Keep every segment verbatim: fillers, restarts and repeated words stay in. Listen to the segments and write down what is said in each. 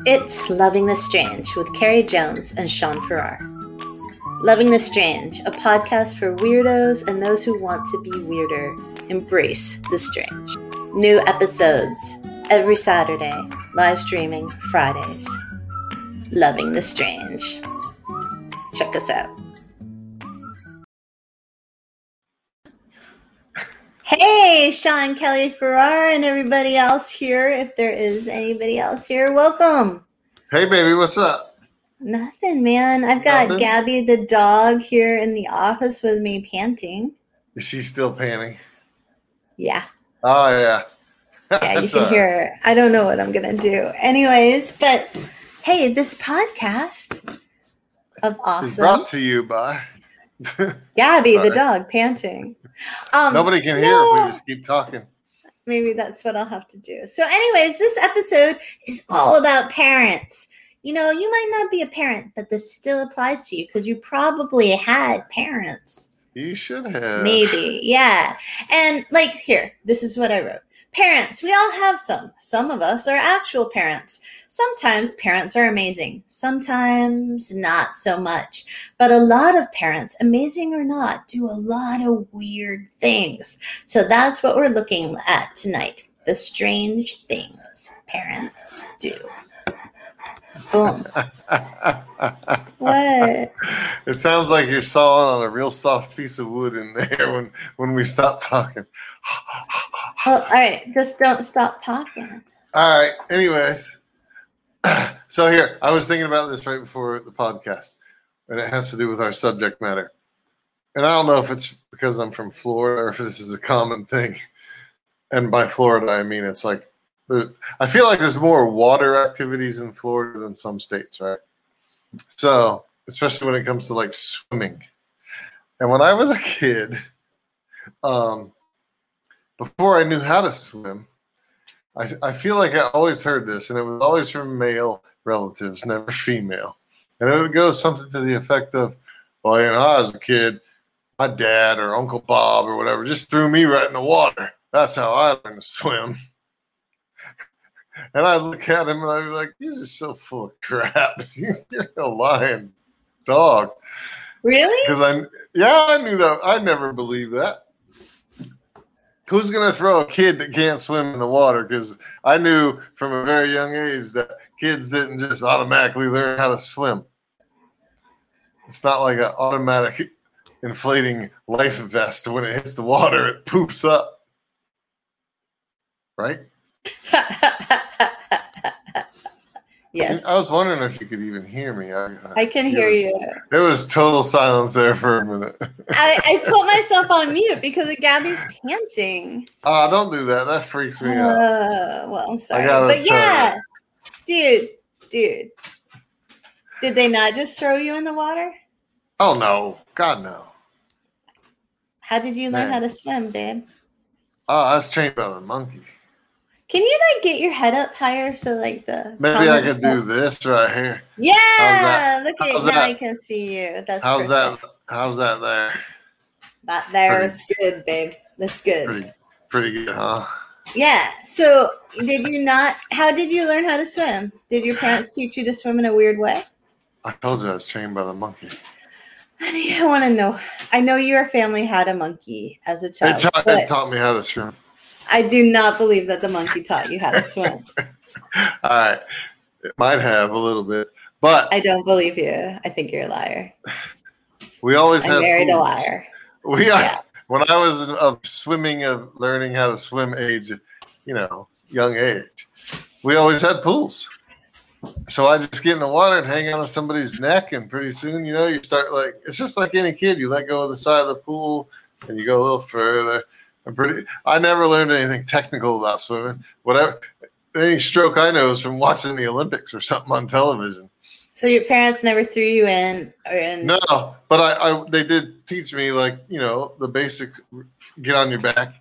It's Loving the Strange with Carrie Jones and Sean Farrar. Loving the Strange, a podcast for weirdos and those who want to be weirder. Embrace the strange. New episodes every Saturday, live streaming Fridays. Loving the Strange. Check us out. Hey, Sean Kelly Farrar and everybody else here, if there is anybody else here, welcome. Hey, baby, what's up? Nothing, man. I've got Nothing? Gabby the dog here in the office with me panting. Is she still panting? Yeah. Oh, yeah. Yeah, you can hear her. I don't know what I'm going to do. Anyways, but hey, this podcast of awesome. It's brought to you by Gabby the dog panting. Um, Nobody can hear no. if we just keep talking. Maybe that's what I'll have to do. So anyways, this episode is all about parents. You know, you might not be a parent, but this still applies to you because you probably had parents. You should have. Maybe, yeah. And like here, this is what I wrote. Parents, we all have some. Some of us are actual parents. Sometimes parents are amazing. Sometimes not so much. But a lot of parents, amazing or not, do a lot of weird things. So that's what we're looking at tonight. The strange things parents do. Boom. What? It sounds like you're sawing on a real soft piece of wood in there when, when we stop talking. Well, all right. Just don't stop talking. All right. Anyways. So here, I was thinking about this right before the podcast, and it has to do with our subject matter. And I don't know if it's because I'm from Florida or if this is a common thing. And by Florida, I mean it's like, I feel like there's more water activities in Florida than some states, right? So, especially when it comes to like swimming. And when I was a kid, um, before I knew how to swim, I, I feel like I always heard this, and it was always from male relatives, never female. And it would go something to the effect of, well, you know, I was a kid, my dad or Uncle Bob or whatever just threw me right in the water. That's how I learned to swim. And I'd look at him and I'd be like, you're just so full of crap. You're a lying dog. Really? Because I, yeah, I knew that. I never believed that. Who's going to throw a kid that can't swim in the water? Because I knew from a very young age that kids didn't just automatically learn how to swim. It's not like an automatic inflating life vest. When it hits the water, it poops up. Right? Yes. I was wondering if you could even hear me. I, I, I can hear was, you. There was total silence there for a minute. I, I put myself on mute because of Gabby's panting. Oh, don't do that. That freaks me uh, out. Well, I'm sorry. But yeah, dude, dude. Did they not just throw you in the water? Oh, no. God, no. How did you learn Man. how to swim, babe? Oh, I was trained by the monkey. Can you like get your head up higher so like the maybe I could do this right here? Yeah, look at how's it. Now that? I can see you. That's how's perfect. that? How's that there? That there is good, babe. That's good. Pretty, pretty good, huh? Yeah. So, did you not? How did you learn how to swim? Did your parents teach you to swim in a weird way? I told you I was trained by the monkey. Honey, I want to know. I know your family had a monkey as a child. It, ta- it taught me how to swim. I do not believe that the monkey taught you how to swim. All right. It might have a little bit, but I don't believe you. I think you're a liar. We always I had married pools. a liar. We are, Yeah. When I was of swimming, of learning how to swim age, you know, young age, we always had pools. So I just get in the water and hang on to somebody's neck, and pretty soon, you know, you start like, it's just like any kid. You let go of the side of the pool and you go a little further. I'm pretty. I never learned anything technical about swimming. Whatever, any stroke I know is from watching the Olympics or something on television. So your parents never threw you in, or in? No, but I, I, they did teach me, like, you know, the basics. Get on your back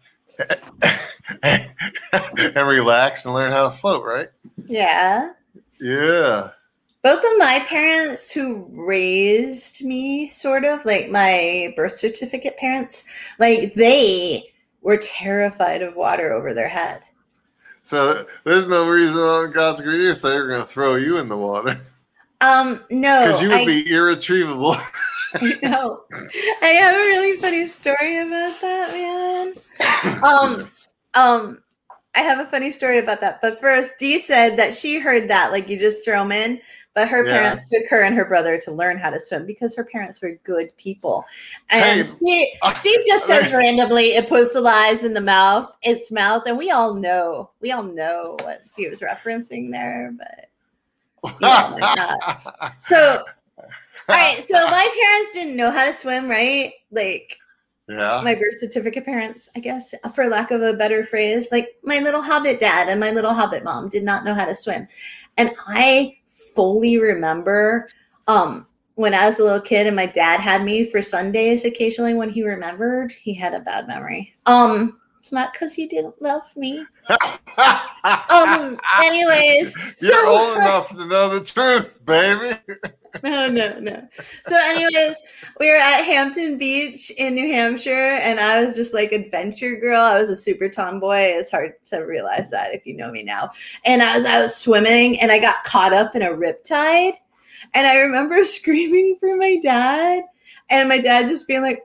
and relax and learn how to float. Right? Yeah. Yeah. Both of my parents who raised me, sort of like my birth certificate parents, like they were terrified of water over their head. So there's no reason on God's green earth they're going to throw you in the water. Um, no. Because you would I, be irretrievable. I know. I have a really funny story about that, man. Um, um, I have a funny story about that. But first, Dee said that she heard that, like you just throw them in. But her Yeah. parents took her and her brother to learn how to swim because her parents were good people. And Hey, Steve, I- Steve just says randomly, it puts the lies in the mouth, its mouth. And we all know, we all know what Steve was referencing there. But yeah, like that. So, all right. So my parents didn't know how to swim, right? Like, yeah. my birth certificate parents, I guess, for lack of a better phrase, like my little hobbit dad and my little hobbit mom did not know how to swim. And I fully remember um, when I was a little kid and my dad had me for Sundays occasionally when he remembered. He had a bad memory. Um, it's not because he didn't love me. Um, anyways. You're so, old enough to know the truth, baby. No, no, no. So anyways, we were at Hampton Beach in New Hampshire, and I was just like adventure girl. I was a super tomboy. It's hard to realize that if you know me now. And I was I was swimming, and I got caught up in a riptide. And I remember screaming for my dad, and my dad just being like,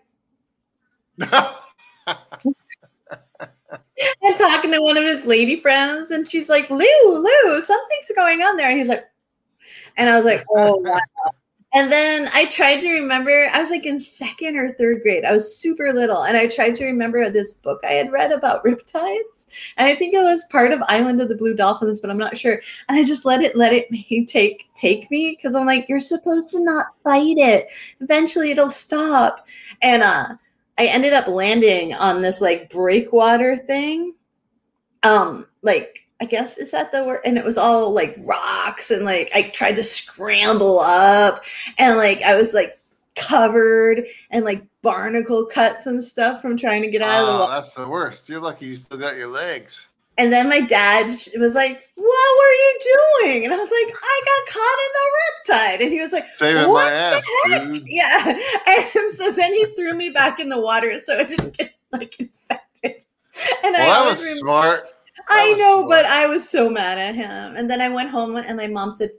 and talking to one of his lady friends, and she's like, Lou, Lou, something's going on there. And he's like, and I was like, oh, wow. And then I tried to remember, I was like in second or third grade. I was super little. And I tried to remember this book I had read about riptides. And I think it was part of Island of the Blue Dolphins, but I'm not sure. And I just let it, let it take, take me. Cause I'm like, you're supposed to not fight it. Eventually it'll stop. And uh, I ended up landing on this like breakwater thing. Um, like, I guess is that the word? And it was all like rocks, and like I tried to scramble up, and like I was like covered and like barnacle cuts and stuff from trying to get out oh, of the water. That's the worst. You're lucky you still got your legs. And then my dad was like, "What were you doing?" And I was like, "I got caught in the riptide." And he was like, Saving "What my ass, the heck?" dude. Yeah. And so then he threw me back in the water so it didn't get like infected. And Well, I that always was remember- smart. I was know, smart. but I was so mad at him. And then I went home and my mom said,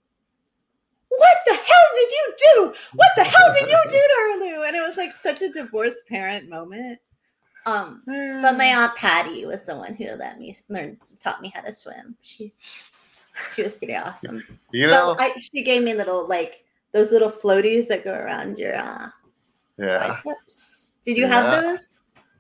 "What the hell did you do? What the hell did you do to her, Lou?" And it was like such a divorced parent moment. Um, but my Aunt Patty was the one who let me learn, taught me how to swim. She, she was pretty awesome. You know, But I, she gave me little like those little floaties that go around your uh, yeah. biceps. Did you have Yeah. those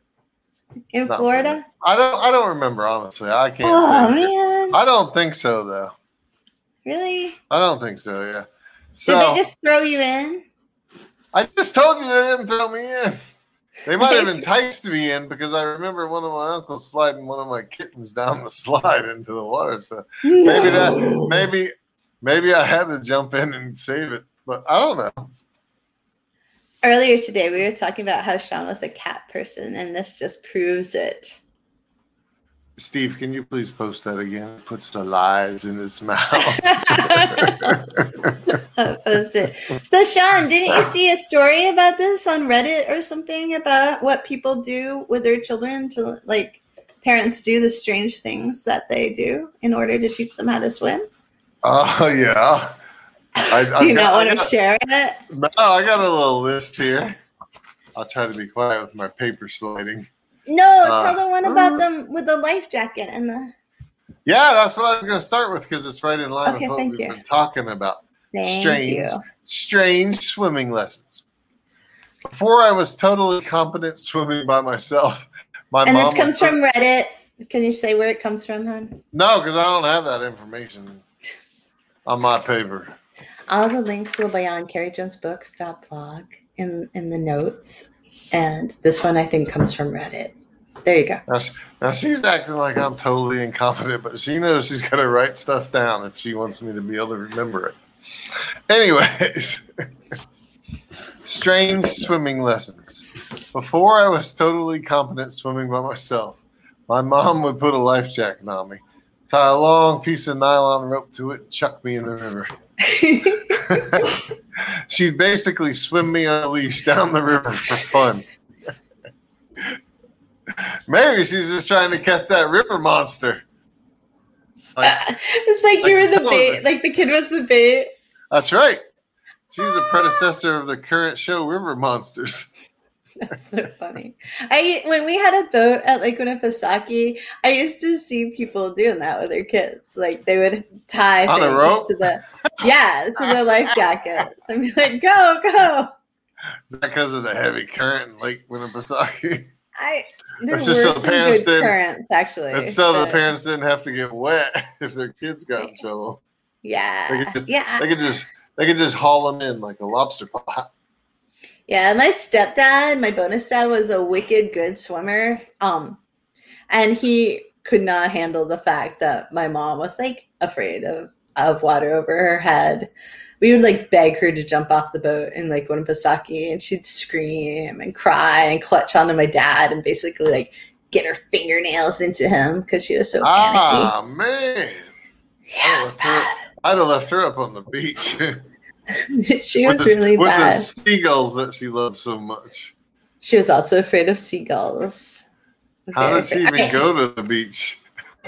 in Not Florida? for me. I don't. I don't remember honestly. I can't. Oh say. man, I don't think so though. really? I don't think so. Yeah. So Did they just throw you in? I just told you they didn't throw me in. They might have enticed me in because I remember one of my uncles sliding one of my kittens down the slide into the water. So maybe that, maybe, maybe I had to jump in and save it, but I don't know. Earlier today, we were talking about how Sean was a cat person, and this just proves it. Steve, can you please post that again? Puts the lies in his mouth. I'll post it. So, Sean, didn't you see a story about this on Reddit or something about what people do with their children to, like, parents do the strange things that they do in order to teach them how to swim? Oh, yeah. I, Do you got, not want I to got, share it? No, I got a little list here. I'll try to be quiet with my paper sliding. No, Uh, tell the one about them with the life jacket and the. Yeah, that's what I was going to start with because it's right in line Okay, with what thank we've you. been talking about. Thank strange, you. strange swimming lessons. Before I was totally competent swimming by myself, my And mom this comes would from Reddit. Can you say where it comes from, hon? No, because I don't have that information on my paper. All the links will be on carrie jones books dot blog in, in the notes. And this one, I think, comes from Reddit. There you go. Now, she, now she's acting like I'm totally incompetent, but she knows she's got to write stuff down if she wants me to be able to remember it. Anyways, strange swimming lessons. Before I was totally competent swimming by myself, my mom would put a life jacket on me, tie a long piece of nylon rope to it, and chuck me in the river. She'd basically swim me on a leash down the river for fun. Maybe she's just trying to catch that river monster. Like, it's like, like you were the bait. Like the kid was the bait. That's right. She's the predecessor of the current show River Monsters. That's so funny. I when we had a boat at Lake Winnipesaukee, I used to see people doing that with their kids. Like they would tie On things a rope? to the yeah to the life jackets and be like, "Go, go!" Is that because of the heavy current in Lake Winnipesaukee? I there That's were just so some the parents good didn't- currents actually. It's so but- the parents didn't have to get wet if their kids got in trouble. Yeah, They could, yeah. they could just they could just haul them in like a lobster pot. Yeah, my stepdad, my bonus dad, was a wicked good swimmer. Um, and he could not handle the fact that my mom was like afraid of, of water over her head. We would like beg her to jump off the boat in Lake Winnipesaukee, and she'd scream and cry and clutch onto my dad and basically like get her fingernails into him because she was so panicky. Ah man, Yeah, it was bad. I'd have left her up on the beach. She was with the, really with bad. the seagulls that she loves so much. She was also afraid of seagulls. How Very did she afraid- even Okay. go to the beach?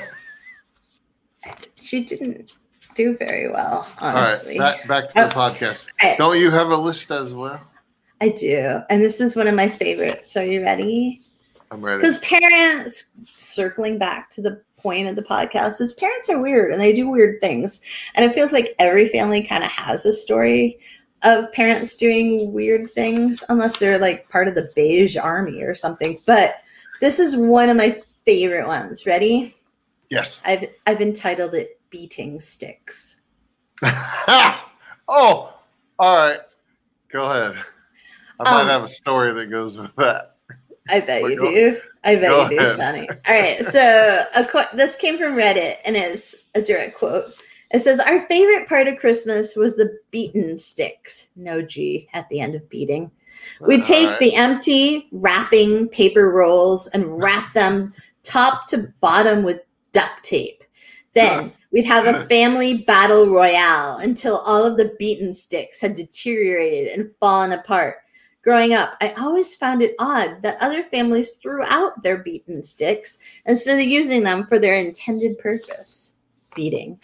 She didn't do very well, All honestly. right, back, back to the Oh, podcast. all right. Don't you have a list as well? I do. And this is one of my favorites. Are you ready? I'm ready. Because parents, circling back to the point of the podcast, is parents are weird and they do weird things. And it feels like every family kind of has a story of parents doing weird things, unless they're like part of the beige army or something. But this is one of my favorite ones. Ready? Yes. I've I've entitled it Beating Sticks. oh, all right. Go ahead. I might Um, have a story that goes with that. I bet Well, you go- do. I bet go you do, ahead. Shani. All right. So a qu- this came from Reddit and it's a direct quote. It says, "Our favorite part of Christmas was the beaten sticks." No G at the end of beating. We'd take All right. the empty wrapping paper rolls and wrap them top to bottom with duct tape. Then we'd have a family battle royale until all of the beaten sticks had deteriorated and fallen apart. Growing up, I always found it odd that other families threw out their beaten sticks instead of using them for their intended purpose, beating.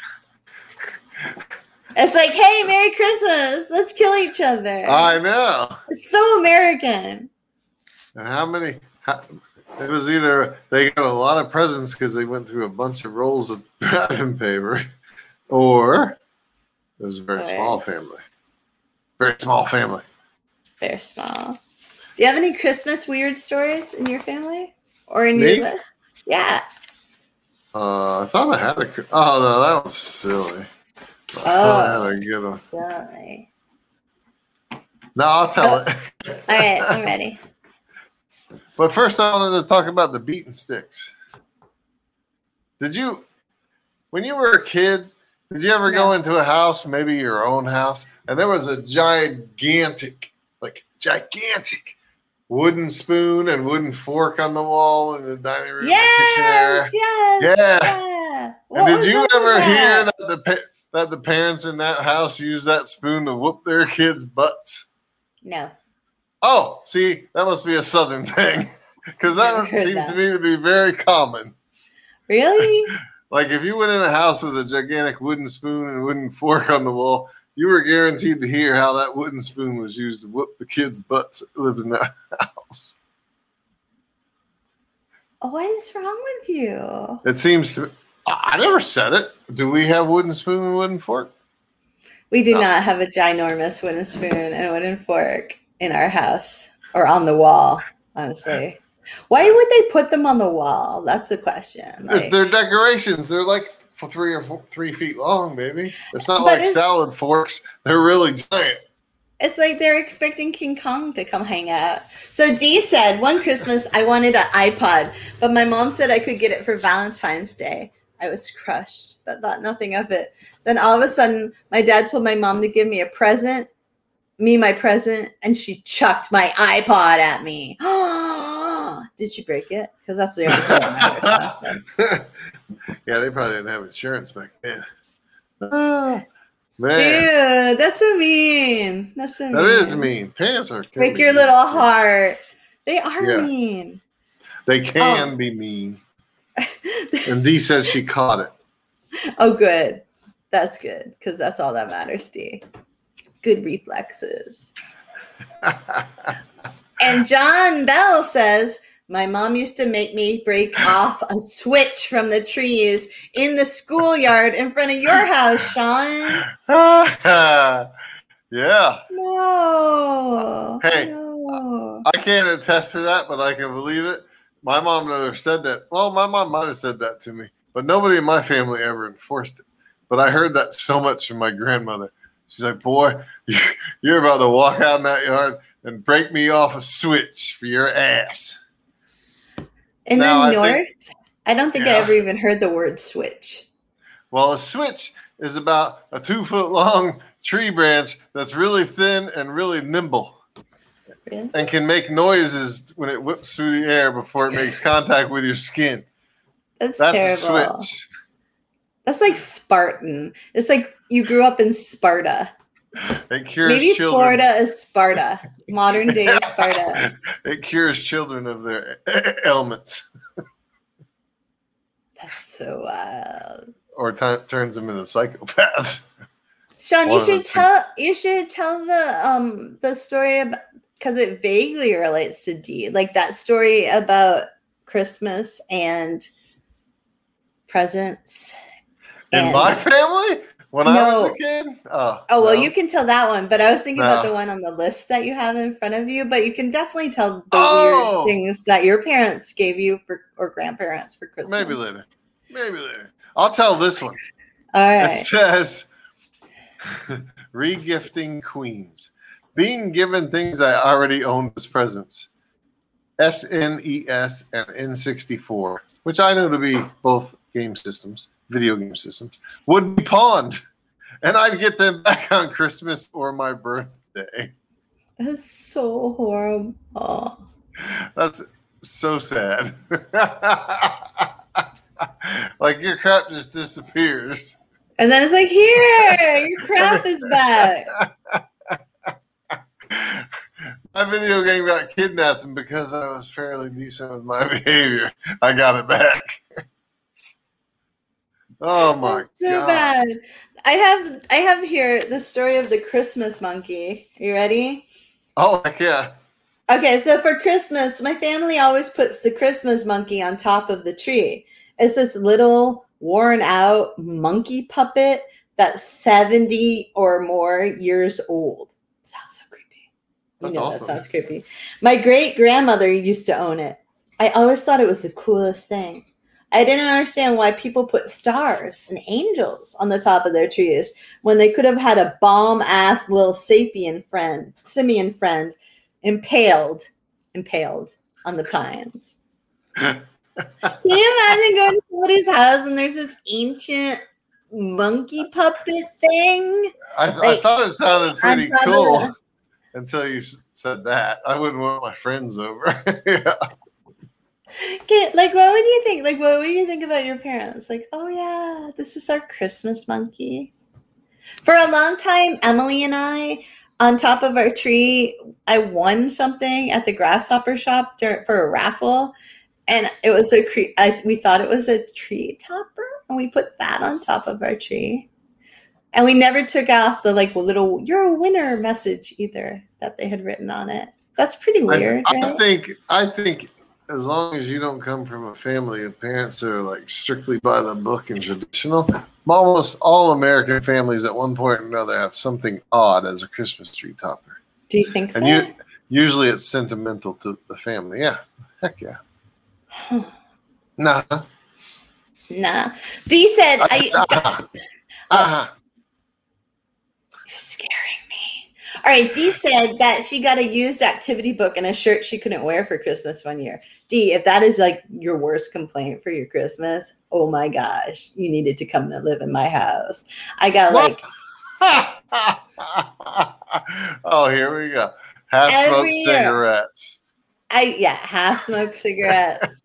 It's like, hey, Merry Christmas, let's kill each other. I know. It's so American. And how many? How, it was either they got a lot of presents because they went through a bunch of rolls of wrapping paper, or it was a very Or- small family. Very small family. They're small. Do you have any Christmas weird stories in your family or in Me? your list? Yeah. Uh, I thought I had a. cr- Oh no, that was silly. I thought I had a good one. Silly. No, I'll tell it. All right, I'm ready. But first, I wanted to talk about the beaten sticks. Did you, when you were a kid, did you ever go No. into a house, maybe your own house, and there was a gigantic, like gigantic wooden spoon and wooden fork on the wall in the dining room, the kitchen area? Yes, yes, Yeah. yeah. What And did was you up with ever hear that? that the pa- that the parents in that house use that spoon to whoop their kids' butts? No. Oh, see, that must be a Southern thing, because that Never would heard seem that. to me to be very common. Really? Like if you went in a house with a gigantic wooden spoon and wooden fork on the wall, you were guaranteed to hear how that wooden spoon was used to whoop the kids' butts that lived in that house. What is wrong with you? It seems to. I I never said it. Do we have wooden spoon and wooden fork? We do No. not have a ginormous wooden spoon and a wooden fork in our house or on the wall, honestly. Why would they put them on the wall? That's the question. It's Like, their decorations. They're like for three or four, three feet long, baby. It's not But like it's- salad forks. They're really giant. it's like they're expecting King Kong to come hang out. So Dee said, one Christmas I wanted an iPod, but my mom said I could get it for Valentine's Day. I was crushed, but thought nothing of it. Then all of a sudden, my dad told my mom to give me a present, me my present, and she chucked my iPod at me. Did she break it? Because that's the only thing that matters. honestly. Yeah, they probably didn't have insurance back then. Oh, man, Dude, that's so mean. That's so that mean. is mean. Parents are can Break be your mean. little heart. They are Yeah. mean. They can Oh. be mean. And Dee says she caught it. Oh, good. That's good, because that's all that matters, D. Good reflexes. And John Bell says, my mom used to make me break off a switch from the trees in the schoolyard in front of your house, Sean. Yeah. No. Hey, no. I can't attest to that, but I can believe it. My mom never said that. Well, my mom might have said that to me, but nobody in my family ever enforced it. But I heard that so much from my grandmother. She's like, boy, you're about to walk out in that yard and break me off a switch for your ass. In now, the I north, think, I don't think yeah. I ever even heard the word switch. Well, a switch is about a two-foot long tree branch that's really thin and really nimble. Really? And can make noises when it whips through the air before it makes contact with your skin. That's, That's terrible. a switch. That's like Spartan. It's like you grew up in Sparta. It cures Maybe children. Florida is Sparta. Modern day Sparta. It cures children of their ailments. That's so wild. Or t- turns them into psychopaths. Sean, you should tell you should tell the um the story about, because it vaguely relates to D, like that story about Christmas and presents. In and, my family? When no. I was a kid? Oh, oh well, no. you can tell that one, but I was thinking no. about the one on the list that you have in front of you, but you can definitely tell the oh. weird things that your parents gave you for or grandparents for Christmas. Maybe later. Maybe later. I'll tell this one. All right. It says, regifting queens. Being given things I already owned as presents. S N E S and N sixty-four, which I know to be both game systems, video game systems, would be pawned. And I'd get them back on Christmas or my birthday. That's so horrible. That's so sad. Like your crap just disappears. And then it's like, here, your crap is back. My video game got kidnapped, and because I was fairly decent with my behavior, I got it back. Oh my That's so god! bad. I have I have here the story of the Christmas monkey. Are you ready? Oh heck yeah! Okay, so for Christmas, my family always puts the Christmas monkey on top of the tree. It's this little worn out monkey puppet that's seventy or more years old. Sounds so creepy. You That's know awesome. That sounds creepy. My great grandmother used to own it. I always thought it was the coolest thing. I didn't understand why people put stars and angels on the top of their trees when they could have had a bomb ass little sapien friend, simian friend, impaled, impaled on the pines. Can you imagine going to somebody's house and there's this ancient monkey puppet thing? I, like, I thought it sounded pretty on top of cool the- until you s- said that. I wouldn't want my friends over. Yeah. Okay, like what would you think? Like what would you think about your parents? Like, oh yeah, this is our Christmas monkey. For a long time, Emily and I, on top of our tree, I won something at the grasshopper shop dur- for a raffle, and it was a cre- I, we thought it was a tree topper, and we put that on top of our tree, and we never took off the like little "you're a winner" message either that they had written on it. That's pretty weird. I, I right? think. I think. As long as you don't come from a family of parents that are like strictly by the book and traditional, almost all American families at one point or another have something odd as a Christmas tree topper. Do you think so? And you, usually it's sentimental to the family. Yeah. Heck yeah. Huh. Nah. Nah. Dee said, I, I, uh-huh. Uh-huh. You're scaring me. All right, Dee said that she got a used activity book and a shirt she couldn't wear for Christmas one year. Dee, if that is like your worst complaint for your Christmas, oh my gosh, you needed to come to live in my house. I got What? like oh, here we go. Half smoked Every year. cigarettes. I yeah, half smoked cigarettes.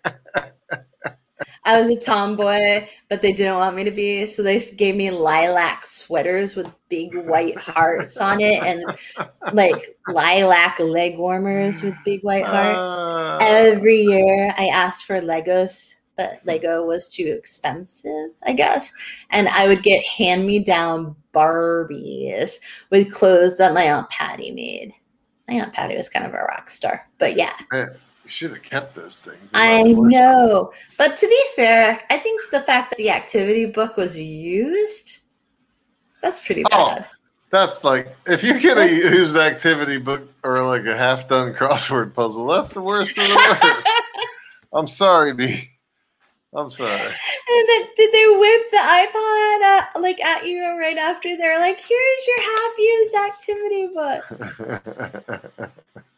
I was a tomboy, but they didn't want me to be, so they gave me lilac sweaters with big white hearts on it, and like lilac leg warmers with big white hearts. Uh, Every year, I asked for Legos but Lego was too expensive, I guess. And I would get hand-me-down Barbies with clothes that my Aunt Patty made. My Aunt Patty was kind of a rock star, but yeah. Man, you should have kept those things. They I might have worked. know. But to be fair, I think the fact that the activity book was used, that's pretty Oh, bad. that's like, if you get a That's- used activity book or like a half-done crossword puzzle, that's the worst of the worst. I'm sorry, B. I'm sorry. And then did they whip the iPod at, like at you right after? They're like, "Here's your half-used activity book."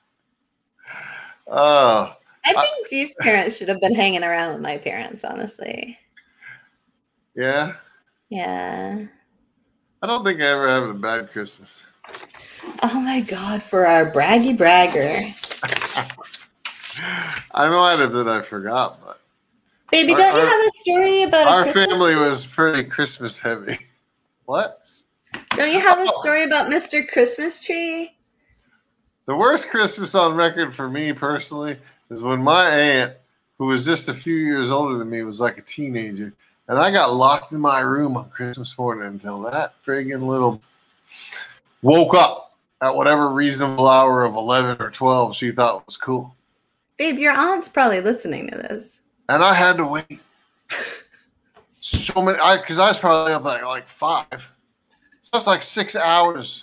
Oh, I think these parents should have been hanging around with my parents, honestly. yeah. Yeah. I don't think I ever had a bad Christmas. Oh my God, for our braggy bragger. I might have that I forgot, but Baby, Our- don't you our- have a story about a our Christmas family tree? was pretty Christmas heavy. What? Don't you have a Oh. story about Mister Christmas Tree? The worst Christmas on record for me personally is when my aunt, who was just a few years older than me, was like a teenager, and I got locked in my room on Christmas morning until that friggin' little woke up at whatever reasonable hour of eleven or twelve she thought was cool. Babe, your aunt's probably listening to this. And I had to wait so many, I because I was probably up at like five. So that's like six hours.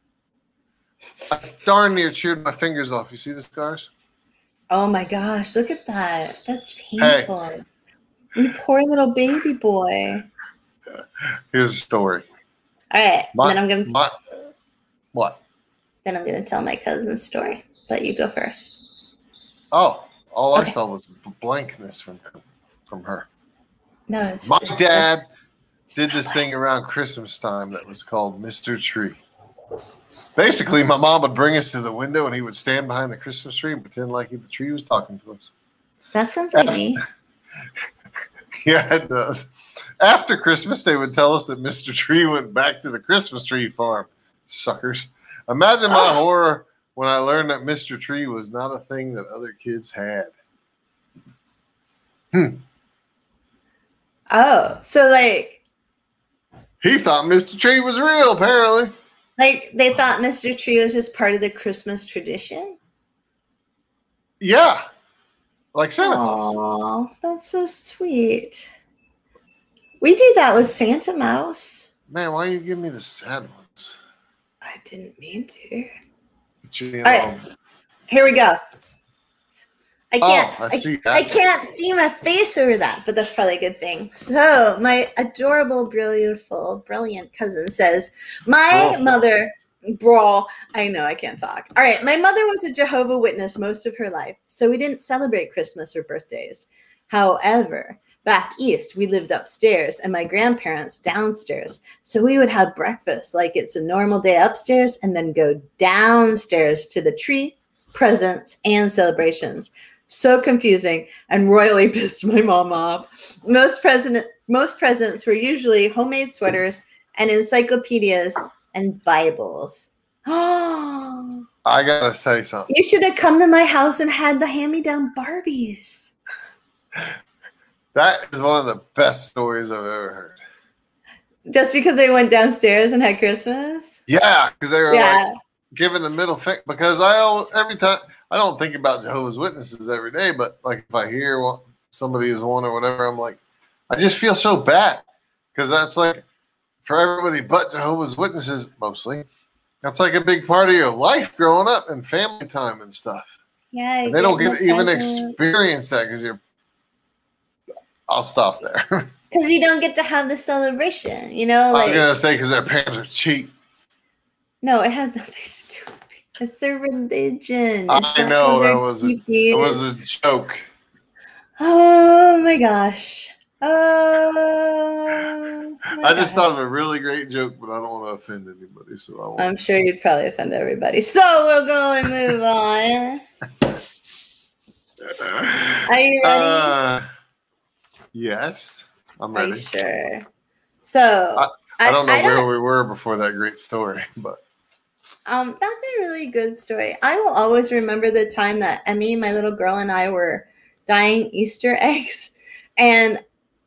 I darn near chewed my fingers off. You see the scars? Oh my gosh, look at that. That's painful. You poor little baby boy. Here's a story. All right, My, then I'm gonna my, what? then I'm gonna tell my cousin's story. But you go first. Oh, all I Okay. saw was blankness from from her. No, it's My it's- dad it's did not this right. thing around Christmas time that was called Mister Tree. Basically, my mom would bring us to the window and he would stand behind the Christmas tree and pretend like the tree was talking to us. That sounds like me. Yeah, it does. After Christmas, they would tell us that Mister Tree went back to the Christmas tree farm. Suckers. Imagine my Oh. horror when I learned that Mister Tree was not a thing that other kids had. Hmm. Oh, so like He thought Mister Tree was real, apparently. like they thought Mister Tree was just part of the Christmas tradition? Yeah. Like Santa Claus. Aw, that's so sweet. We do that with Santa Mouse. Man, why you give me the sad ones? I didn't mean to. But you know, right. Here we go. I can't. Oh, I see that. I can't see my face over that, but that's probably a good thing. So my adorable, beautiful, brilliant cousin says, "My Bro. mother, bro, I know I can't talk. All right, my mother was a Jehovah Witness most of her life, so we didn't celebrate Christmas or birthdays. However, back east, we lived upstairs, and my grandparents downstairs. So we would have breakfast like it's a normal day upstairs, and then go downstairs to the tree, presents, and celebrations." So confusing and royally pissed my mom off. Most present most presents were usually homemade sweaters and encyclopedias and Bibles. Oh, I gotta say something. you should have come to my house and had the hand-me-down Barbies. That is one of the best stories I've ever heard. Just because they went downstairs and had Christmas? Yeah, because they were Yeah. like giving the middle finger. Because I al- every time I don't think about Jehovah's Witnesses every day, but like if I hear what somebody is one or whatever, I'm like, I just feel so bad because that's like for everybody but Jehovah's Witnesses mostly. That's like a big part of your life growing up and family time and stuff. Yeah. And they don't get get the even present. experience that because you're. I'll stop there. Because you don't get to have the celebration, you know? I was Like, gonna say because their parents are cheap. no, it has nothing to do with it. It's their religion. It's I not 'cause know, they're that was a- keeping- It was a joke. Oh my gosh. Oh. my I just gosh. thought of a really great joke, but I don't want to offend anybody, so I won't. I'm sure you'd probably offend everybody. So we'll go and move on. Are you ready? Uh, yes, I'm Are you ready. sure? So I don't know I where don't- we were before that great story, but Um, that's a really good story. I will always remember the time that Emmy, my little girl, and I were dyeing Easter eggs, And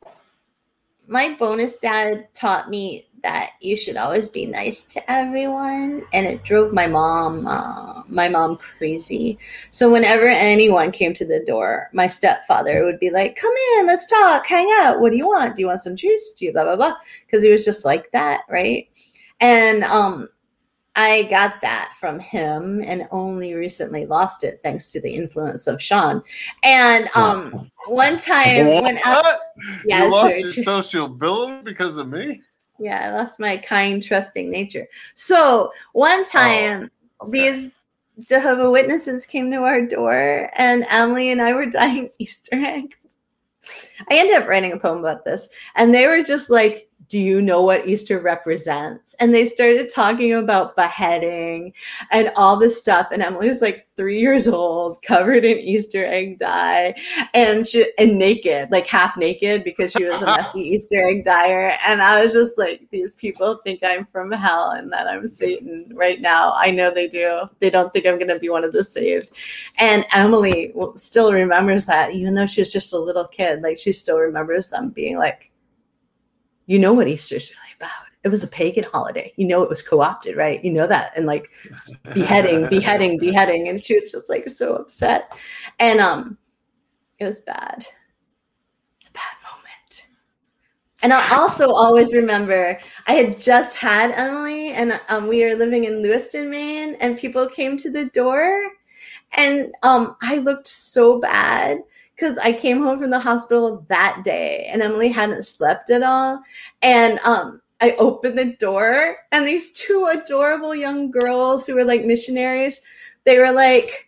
my bonus dad taught me that you should always be nice to everyone, and it drove my mom uh, my mom crazy. So whenever anyone came to the door, my stepfather would be like, come in, let's talk, hang out, what do you want, do you want some juice, do you blah blah blah, because he was just like that, right? And um I got that from him, and only recently lost it thanks to the influence of Sean. And um one time what? when I, yeah, you lost your sociability because of me? Yeah, I lost my kind, trusting nature. So one time, oh, okay. these Jehovah's Witnesses came to our door, and Emily and I were dyeing Easter eggs. I ended up writing a poem about this, and they were just like, do you know what Easter represents? And they started talking about beheading and all this stuff. And Emily was like three years old, covered in Easter egg dye, and she, and naked, like half naked, because she was a messy Easter egg dyer. And I was just like, these people think I'm from hell and that I'm Satan right now. I know they do. They don't think I'm going to be one of the saved. And Emily still remembers that, even though she was just a little kid. Like, she still remembers them being like, you know what Easter's really about. It was a pagan holiday. You know, it was co-opted, right? You know that. And like beheading, beheading, beheading. And she was just like so upset. And um, it was bad. It's a bad moment. And I also always remember I had just had Emily, and um, we were living in Lewiston, Maine, and people came to the door, and um, I looked so bad. Because I came home from the hospital that day, and Emily hadn't slept at all. And um, I opened the door, and these two adorable young girls who were like missionaries, they were like,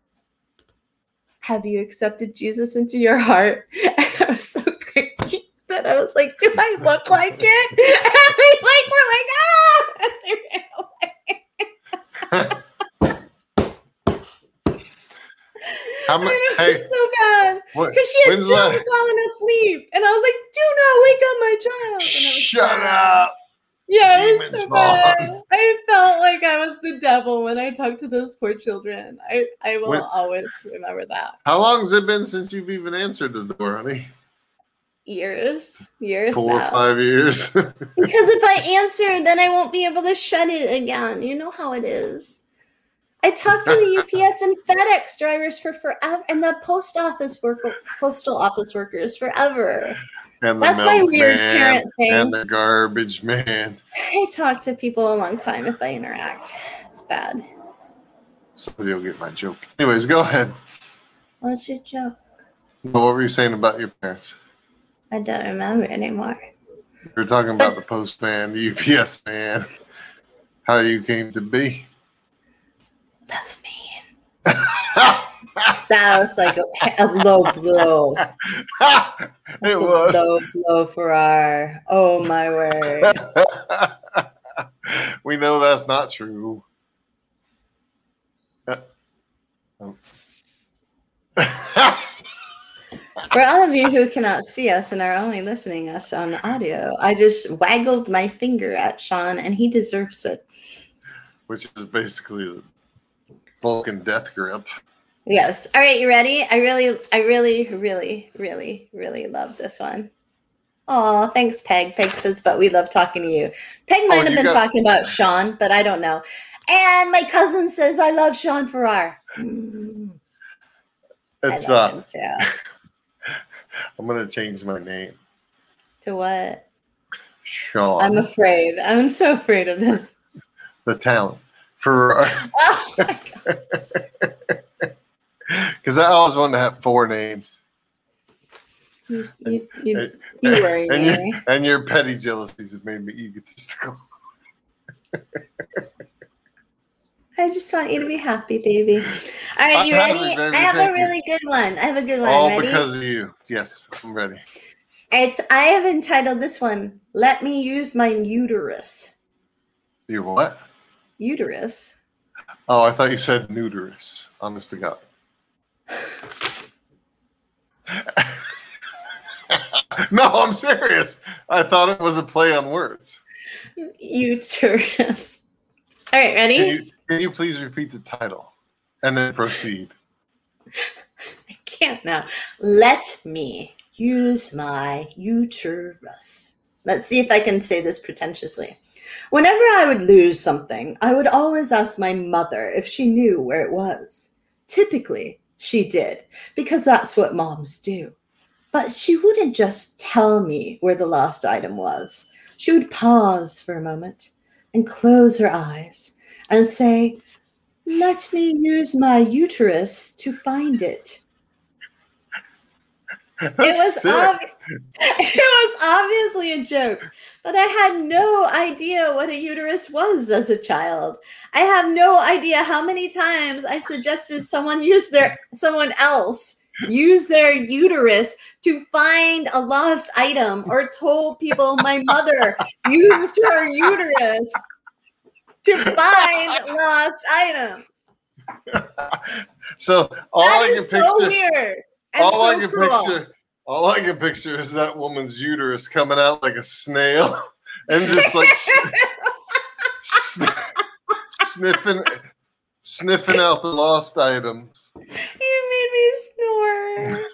have you accepted Jesus into your heart? And I was so crazy that I was like, do I look like it? And they like were like, ah! And they ran away. How much? It hey, was so bad because she had just that? fallen asleep, and I was like, "Do not wake up my child." Shut bad. up! Yeah, Demon it was so spawn. bad. I felt like I was the devil when I talked to those poor children. I I will when, always remember that. How long has it been since you've even answered the door, honey? Years, years. Four now. or five years. Because if I answer, then I won't be able to shut it again. You know how it is. I talked to the U P S and FedEx drivers for forever, and the post office work, postal office workers forever. And the That's my weird man, parent thing. And the garbage man. I talk to people a long time if I interact. It's bad. Somebody will get my joke. Anyways, go ahead. What's your joke? Well, what were you saying about your parents? I don't remember anymore. We were talking about but, the postman, the U P S man, how you came to be. That's mean. That was like a, a low blow. It was a low blow for our. Oh my word. We know that's not true. For all of you who cannot see us and are only listening us on audio, I just waggled my finger at Sean, and he deserves it. Which is basically the Vulcan death grip. Yes. All right, you ready? I really, I really, really, really, really love this one. Oh, thanks, Peg. Peg says, but we love talking to you. Peg might oh, have been got- talking about Sean, but I don't know. And my cousin says, I love Sean Farrar. Mm. It's uh, I'm gonna change my name. To what? Sean. I'm afraid. I'm so afraid of this. The talent. Farrar. Oh my God. Because I always wanted to have four names. You, you, you, and, you worry and, me. Your, and your petty jealousies have made me egotistical. I just want you to be happy, baby. All right, you ready? I have a really good one. I have a good one. All ready? because of you. Yes, I'm ready. It's. I have entitled this one, Let Me Use My Uterus. Your what? Uterus. Oh, I thought you said neuterus. Honest to God. No, I'm serious. I thought it was a play on words. Uterus. All right, ready? Can you, can you please repeat the title and then proceed? I can't now. Let me use my uterus. Let's see if I can say this pretentiously. Whenever I would lose something, I would always ask my mother if she knew where it was. Typically, she did, because that's what moms do. But she wouldn't just tell me where the lost item was. She would pause for a moment and close her eyes and say, "Let me use my uterus to find it." It was, ob- it was obviously a joke, but I had no idea what a uterus was as a child. I have no idea how many times I suggested someone use their someone else use their uterus to find a lost item, or told people my mother used her uterus to find lost items. So all that I is can so picture, weird. And all so I can cruel. picture, all I can picture is that woman's uterus coming out like a snail, and just like sn- sniffing, sniffing out the lost items. You made me snore.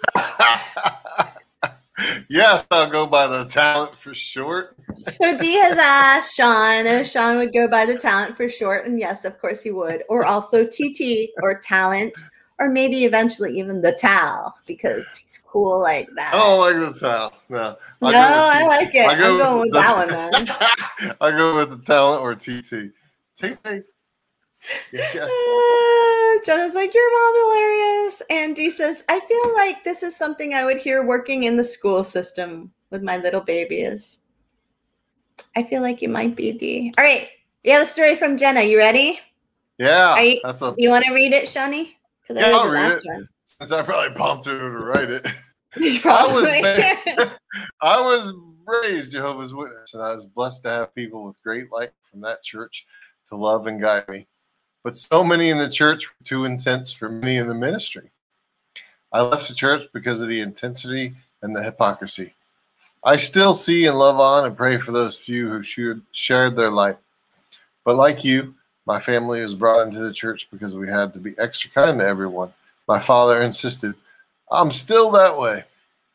Yes, I'll go by the talent for short. So Dee has asked Sean if Sean would go by the talent for short, and yes, of course he would, or also T T or talent, or maybe eventually even the Tal, because he's cool like that. I don't like the towel. No, no, I like it. I go I'm going with the, that one, man. I go with the talent or T T. T T. Yes, yes. Uh, Jonah's like, "Your mom hilarious." And Dee says, "I feel like this is something I would hear working in the school system with my little babies." I feel like you might be, Dee. All right. We have a story from Jenna. You ready? Yeah. Are you, that's a, you want to read it, Shawnee? Because yeah, I read I'll the read last it. one. Since I probably prompted her to write it. I was I was raised Jehovah's Witness, and I was blessed to have people with great light from that church to love and guide me. But so many in the church were too intense for me in the ministry. I left the church because of the intensity and the hypocrisy. I still see and love on and pray for those few who shared their light. But like you, my family was brought into the church because we had to be extra kind to everyone. My father insisted. I'm still that way.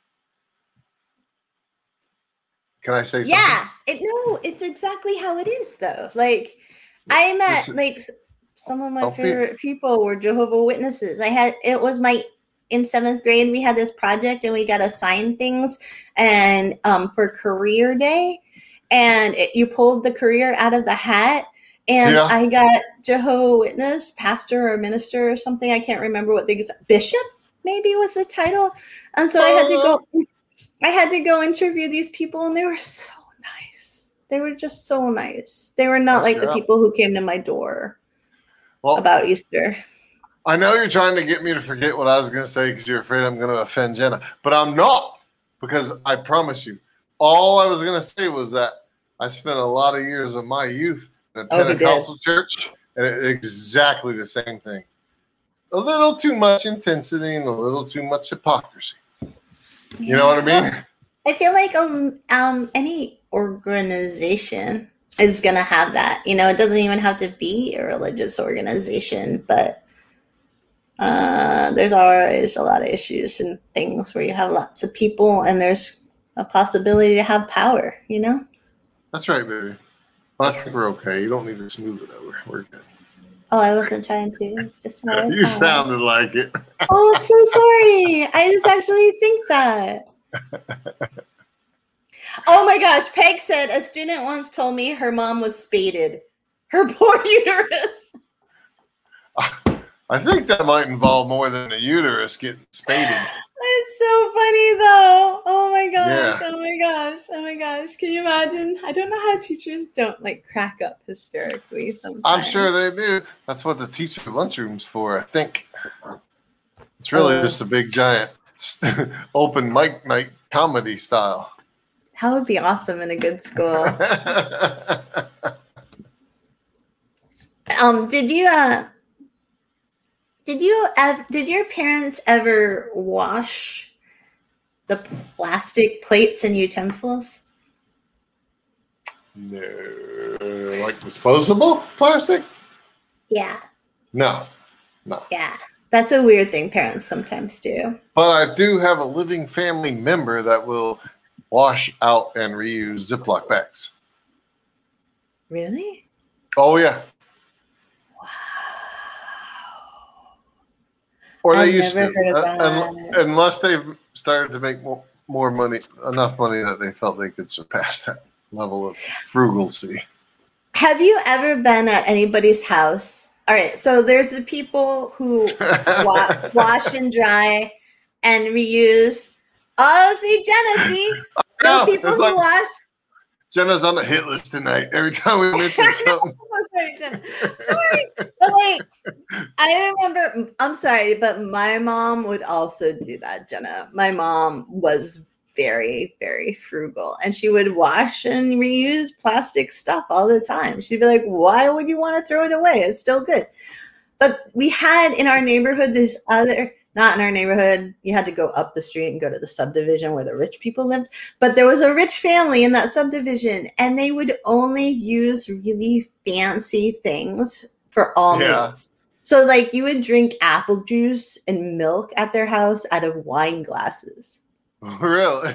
Can I say something? Yeah. It, no, it's exactly how it is, though. Like, I met, This, like, some of my favorite be. people were Jehovah's Witnesses. I had, it was my, in seventh grade, we had this project and we got assigned things and um, for career day. And it, you pulled the career out of the hat. And yeah. I got Jehovah's Witness, pastor or minister or something. I can't remember what the exact, bishop maybe was the title. And so uh, I had to go, I had to go interview these people, and they were so nice. They were just so nice. They were not like the people who came to my door well, about Easter. I know you're trying to get me to forget what I was going to say because you're afraid I'm going to offend Jenna, but I'm not, because I promise you, all I was going to say was that I spent a lot of years of my youth in a Pentecostal oh, church, and it's exactly the same thing. A little too much intensity and a little too much hypocrisy. You yeah. know what I mean? I feel like um, um any organization is going to have that. You know, it doesn't even have to be a religious organization, but uh, there's always a lot of issues and things where you have lots of people and there's a possibility to have power, you know? That's right, baby. Well, I think we're okay. You don't need to smooth it over. We're good. Oh, I wasn't trying to. It's just my You power. Sounded like it. Oh, I'm so sorry. I just actually think that. Oh my gosh. Peg said a student once told me her mom was spaded. Her poor uterus. I think that might involve more than a uterus getting spaded. That's so funny, though. Oh my gosh. Yeah. Oh my gosh. Oh my gosh. Can you imagine? I don't know how teachers don't like crack up hysterically sometimes. I'm sure they do. That's what the teacher lunchroom's for, I think. It's really uh, just a big giant open mic night comedy style. That would be awesome in a good school. um, did you uh Did you uh, did your parents ever wash the plastic plates and utensils? No, like disposable plastic? Yeah. No, no. Yeah. That's a weird thing parents sometimes do. But I do have a living family member that will wash out and reuse Ziploc bags. Really? Oh, yeah. Wow. Or they I've used never to. heard of Uh, un- that. unless they've started to make more, more money, enough money that they felt they could surpass that level of frugality. Have you ever been at anybody's house? All right, so there's the people who wa- wash and dry and reuse. Oh, see, Jenna, see? No, Those people it's who like wash. Jenna's on the hit list tonight. Every time we mention something. Sorry, Jenna. Sorry. But like, I remember, I'm sorry, but my mom would also do that, Jenna. My mom was very, very frugal, and she would wash and reuse plastic stuff all the time. She'd be like, why would you want to throw it away? It's still good. But we had in our neighborhood this other, not in our neighborhood, you had to go up the street and go to the subdivision where the rich people lived. But there was a rich family in that subdivision, and they would only use really fancy things for all Yeah. meals. So like you would drink apple juice and milk at their house out of wine glasses. Really?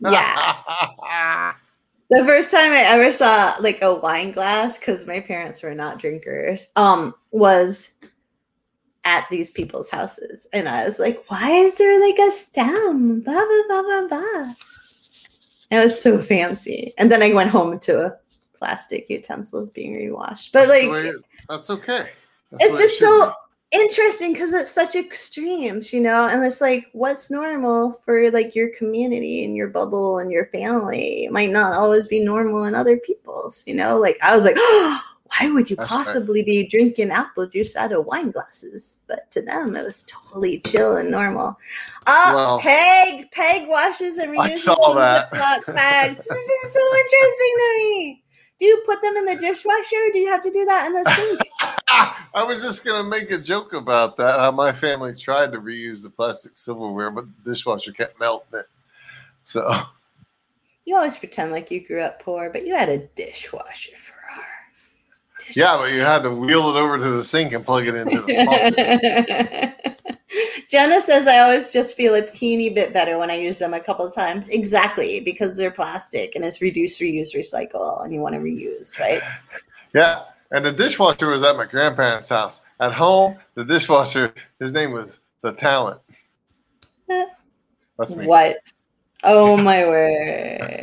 Yeah. The first time I ever saw like a wine glass, because my parents were not drinkers, um, was at these people's houses. And I was like, why is there like a stem? Blah, blah, blah, blah, blah. It was so fancy. And then I went home to a plastic utensils being rewashed. But That's like, it, that's okay. That's it's what just it should so be. interesting because it's such extremes, you know, and it's like what's normal for like your community and your bubble and your family it might not always be normal in other people's, you know. Like I was like, oh, why would you That's possibly right. be drinking apple juice out of wine glasses? But to them it was totally chill and normal. Uh Well, Peg Peg washes and I reuses saw that. Ziploc bags. This is so interesting to me. Do you put them in the dishwasher or do you have to do that in the sink? I was just going to make a joke about that. How my family tried to reuse the plastic silverware, but the dishwasher kept melting it. So, You always pretend like you grew up poor, but you had a dishwasher for our dishwasher. yeah, but you had to wheel it over to the sink and plug it into the faucet. Jenna says I always just feel a teeny bit better when I use them a couple of times. Exactly, because they're plastic and it's reduce, reuse, recycle, and you want to reuse, right? Yeah, and the dishwasher was at my grandparents' house. At home, the dishwasher, his name was The Talent. That's me. What? Oh, my word.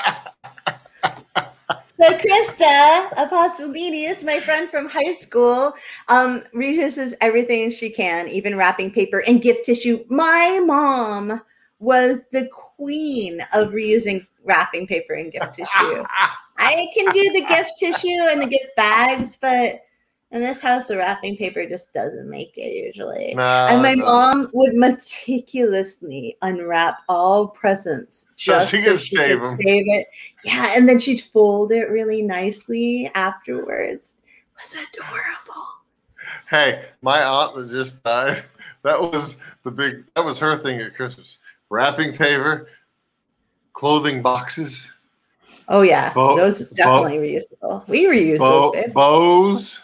So Krista Apostolidis, my friend from high school, um, reuses everything she can, even wrapping paper and gift tissue. My mom was the queen of reusing wrapping paper and gift tissue. I can do the gift tissue and the gift bags, but in this house, the wrapping paper just doesn't make it usually. No, and my it doesn't. mom would meticulously unwrap all presents So just she so could she save could 'em. save it. Yeah, and then she'd fold it really nicely afterwards. It was adorable. Hey, my aunt that just died, that was the big, that was her thing at Christmas. Wrapping paper, clothing boxes, Oh yeah, Bow- those definitely reusable. We reuse bow, those, babe. bows.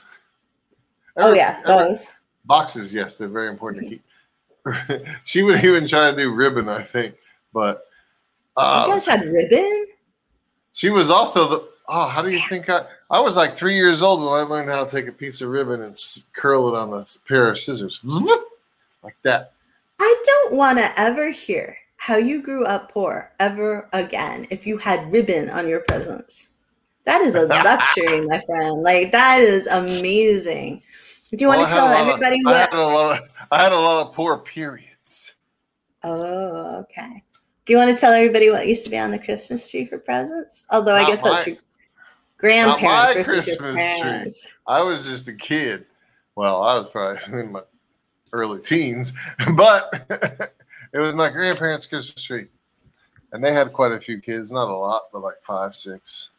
Oh Every- yeah, every- those. Boxes, yes, they're very important to keep. She would even try to do ribbon, I think, but uh, You guys had ribbon? she was also the. Oh, how do you think I? I was like three years old when I learned how to take a piece of ribbon and s- curl it on a pair of scissors, like that. I don't want to ever hear how you grew up poor ever again if you had ribbon on your presents. That is a luxury, my friend. Like that is amazing. Do you Well, want I to had a tell lot of- everybody I what? had a lot of. I had a lot of poor periods. Oh, okay. Do you want to tell everybody what used to be on the Christmas tree for presents? Although I Not guess that's my- your grandparents my versus your Christmas tree. parents. I was just a kid. Well, I was probably in my early teens, but it was my grandparents' Christmas tree. And they had quite a few kids, not a lot, but like five, six.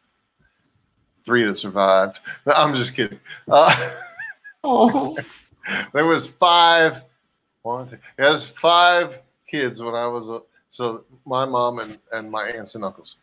Three that survived. No, I'm just kidding. Uh, Oh, there was five. One, two, there was five kids when I was a, so my mom and, and my aunts and uncles.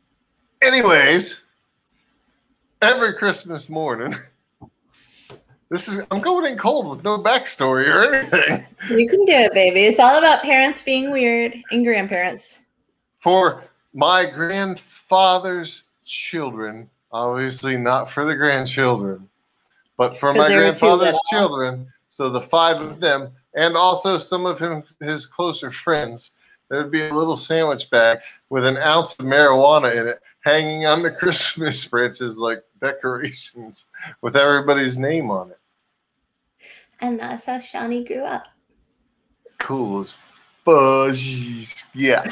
Anyways, every Christmas morning, This is I'm going in cold with no backstory or anything. You can do it, baby. It's all about parents being weird and grandparents. For my grandfather's children, obviously not for the grandchildren, but for my grandfather's children, so the five of them, and also some of him, his closer friends, there would be a little sandwich bag with an ounce of marijuana in it hanging on the Christmas branches like decorations with everybody's name on it. And that's how Shawnee grew up. Cool as fuzzies. Yeah.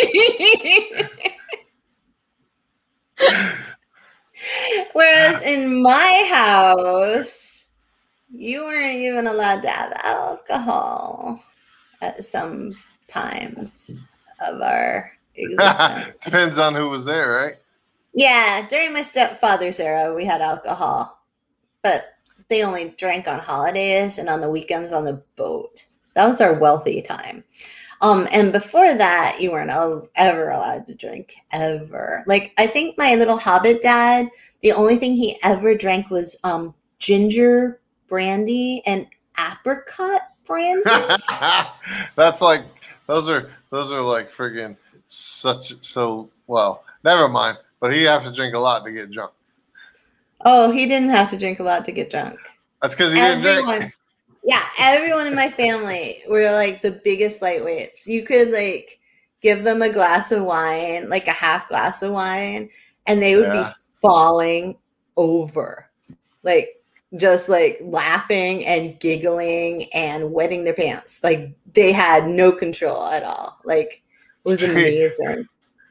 Whereas in my house, you weren't even allowed to have alcohol at some times of our existence. Depends on who was there, right? Yeah, during my stepfather's era, we had alcohol, but they only drank on holidays and on the weekends on the boat. That was our wealthy time. Um, and before that, you weren't ever allowed to drink, ever. Like, I think my little Hobbit dad, the only thing he ever drank was um, ginger brandy and apricot brandy. That's like, those are, those are like friggin' such, so, well, never mind. But he have to drink a lot to get drunk. Oh, he didn't have to drink a lot to get drunk. That's because he everyone, didn't drink. Yeah, everyone in my family were like the biggest lightweights. You could like give them a glass of wine, like a half glass of wine, and they would yeah. be falling over. Like just like laughing and giggling and wetting their pants. Like they had no control at all. Like it was amazing.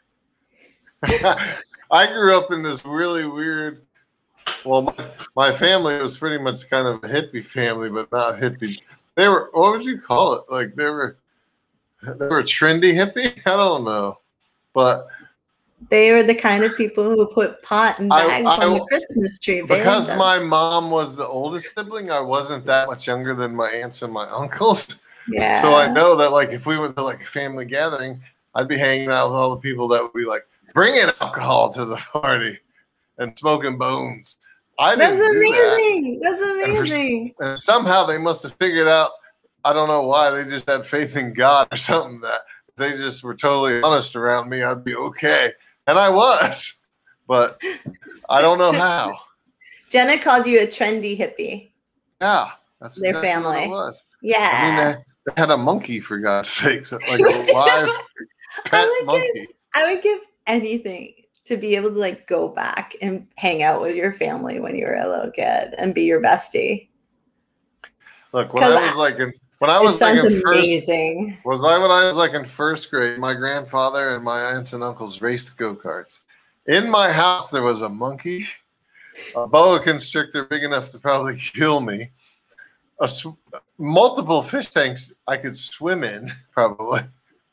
I grew up in this really weird, well, my, my family was pretty much kind of a hippie family, but not hippie. They were, what would you call it? Like they were, they were trendy hippie? I don't know. But they were the kind of people who put pot and bags I, I, on the Christmas tree. Because my mom was the oldest sibling, I wasn't that much younger than my aunts and my uncles. Yeah. So I know that like if we went to like a family gathering, I'd be hanging out with all the people that would be like, bringing alcohol to the party and smoking bones. I didn't That's amazing. That. That's amazing. And, for, and somehow they must have figured out, I don't know why, they just had faith in God or something, that they just were totally honest around me. I'd be okay. And I was, but I don't know how. Jenna called you a trendy hippie. Yeah. That's their exactly family. what it was. Yeah. I mean, they, they had a monkey, for God's sakes, like a live pet I monkey. Give, I would give anything to be able to like go back and hang out with your family when you were a little kid and be your bestie. Look, when I was like in when I was like in amazing. first was I when I was like in first grade, my grandfather and my aunts and uncles raced go-karts. In my house there was a monkey, a boa constrictor big enough to probably kill me, a sw- multiple fish tanks I could swim in probably.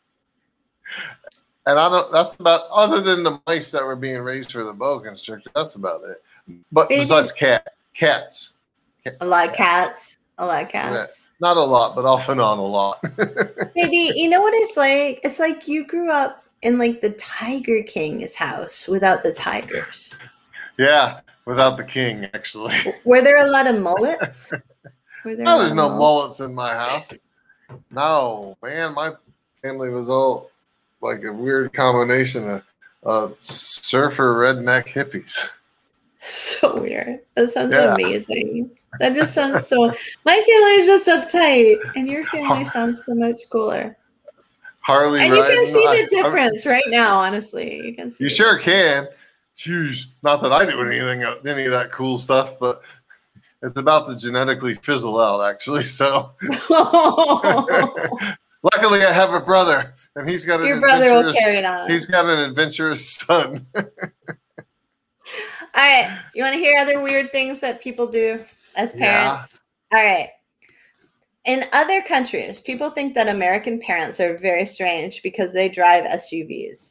And I don't, that's about, other than the mice that were being raised for the boa constrictor, that's about it. But Baby. besides cat, cats. A lot of cats. A lot of cats. Yeah. Not a lot, but off and on a lot. Baby, you know what it's like? It's like you grew up in like the Tiger King's house without the tigers. Yeah, without the king, actually. Were there a lot of mullets? Were there no, there's no mullets in my house. No, man, my family was all like a weird combination of uh, surfer redneck hippies. So weird. That sounds yeah. amazing. That just sounds so. My family is just uptight, and your family sounds so much cooler. Harley, and riding, you can see I, the difference I, right now. Honestly, you can see. You sure can. Jeez, not that I do anything, any of that cool stuff, but it's about to genetically fizzle out, actually. So, luckily, I have a brother. And he's got an Your brother will carry it on. He's got an adventurous son. All right. You want to hear other weird things that people do as parents? Yeah. All right. In other countries, people think that American parents are very strange because they drive S U Vs.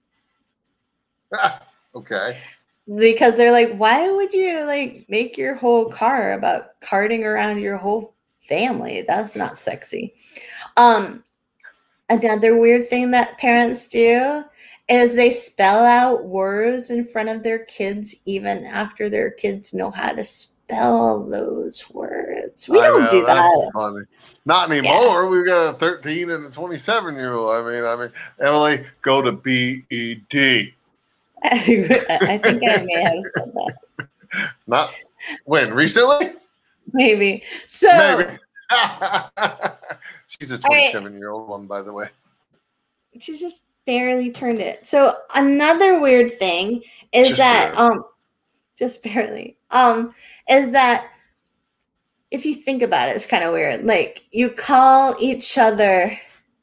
Okay. Because they're like, why would you like make your whole car about carting around your whole family? That's not sexy. Um, Another weird thing that parents do is they spell out words in front of their kids even after their kids know how to spell spell those words. We I don't know, do that's that. funny. Not anymore. We've got a thirteen and a twenty-seven year old. I mean, I mean, Emily, go to B E D. I think I may have said that. Not when? Recently? Maybe. So Maybe. She's a twenty-seven year old one, by the way. She just barely turned it. So another weird thing is Just that barely. um just barely um is that if you think about it, it's kind of weird. Like you call each other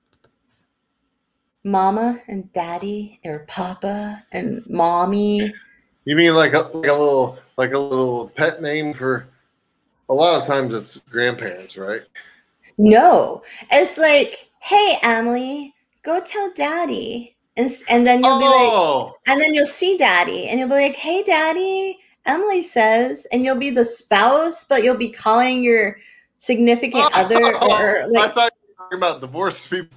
mama and daddy or papa and mommy. You mean like a, like a little like a little pet name for? A lot of times it's grandparents, right? No, it's like, hey Emily, go tell daddy, and and then you'll oh. be like, and then you'll see daddy, and you'll be like, hey daddy, Emily says, and you'll be the spouse, but you'll be calling your significant oh, other, or like, I thought you were talking about divorced people.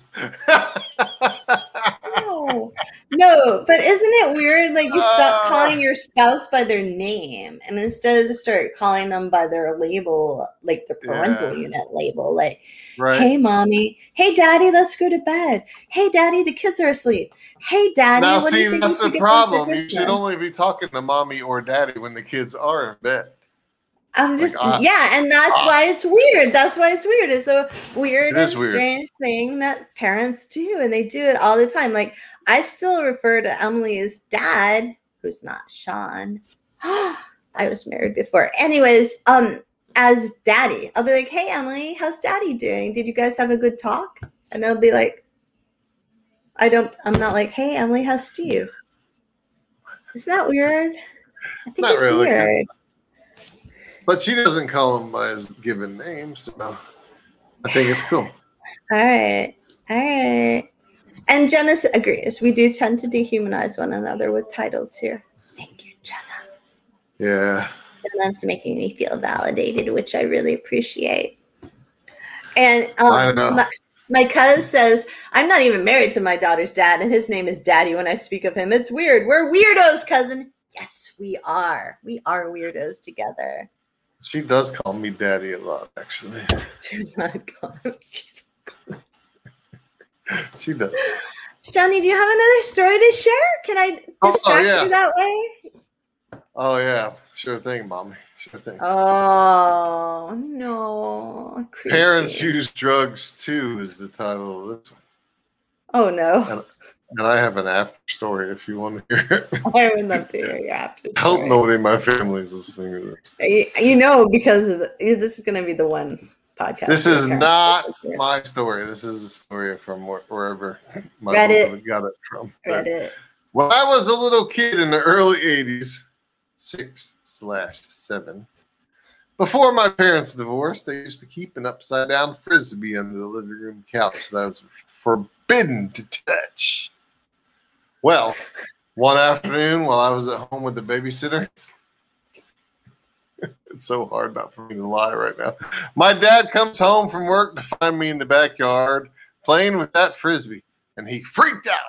no, no, but isn't it weird? Like you stop Uh, calling your spouse by their name, and instead of start calling them by their label, like the parental Yeah. unit label, like, right. hey mommy, hey daddy, let's go to bed. Hey daddy, the kids are asleep. Hey daddy, Now, what do see, you think that's we the should get them for problem. You Christmas? should only be talking to mommy or daddy when the kids are in bed. I'm just Like, I- yeah, and that's I- why it's weird. That's why it's weird. It's a weird It is and weird. strange thing that parents do, and they do it all the time. Like I still refer to Emily as dad, who's not Sean. I was married before. Anyways, um, as daddy. I'll be like, hey Emily, how's daddy doing? Did you guys have a good talk? And I'll be like, I don't I'm not like, hey Emily, how's Steve? Isn't that weird? I think Not it's really. weird. But she doesn't call him by his given name, so I think it's cool. All right. All right. And Jenna agrees. We do tend to dehumanize one another with titles here. Thank you, Jenna. Yeah. Jenna's making me feel validated, which I really appreciate. And I um, know. my, my cousin says, I'm not even married to my daughter's dad, and his name is Daddy when I speak of him. It's weird. We're weirdos, cousin. Yes, we are. We are weirdos together. She does call me daddy a lot, actually. Do not call him. She does. Johnny, do you have another story to share? Can I distract oh, yeah. you that way? Oh, yeah. Sure thing, mommy. Sure thing. Oh, no. Creepy. Parents Use Drugs Too is the title of this one. Oh, no. And, and I have an after story if you want to hear it. I would love to hear your after story. I hope nobody in my family is listening to this. You, you know, because of the, this is going to be the one podcast. This is not listener. my story. This is a story from where, wherever my Reddit. uncle got it from. Reddit. When I was a little kid in the early eighties, six slash seven, before my parents divorced, they used to keep an upside down frisbee under the living room couch that I was forbidden to touch. Well, one afternoon while I was at home with the babysitter, it's so hard not for me to lie right now. My dad comes home from work to find me in the backyard playing with that frisbee, and he freaked out.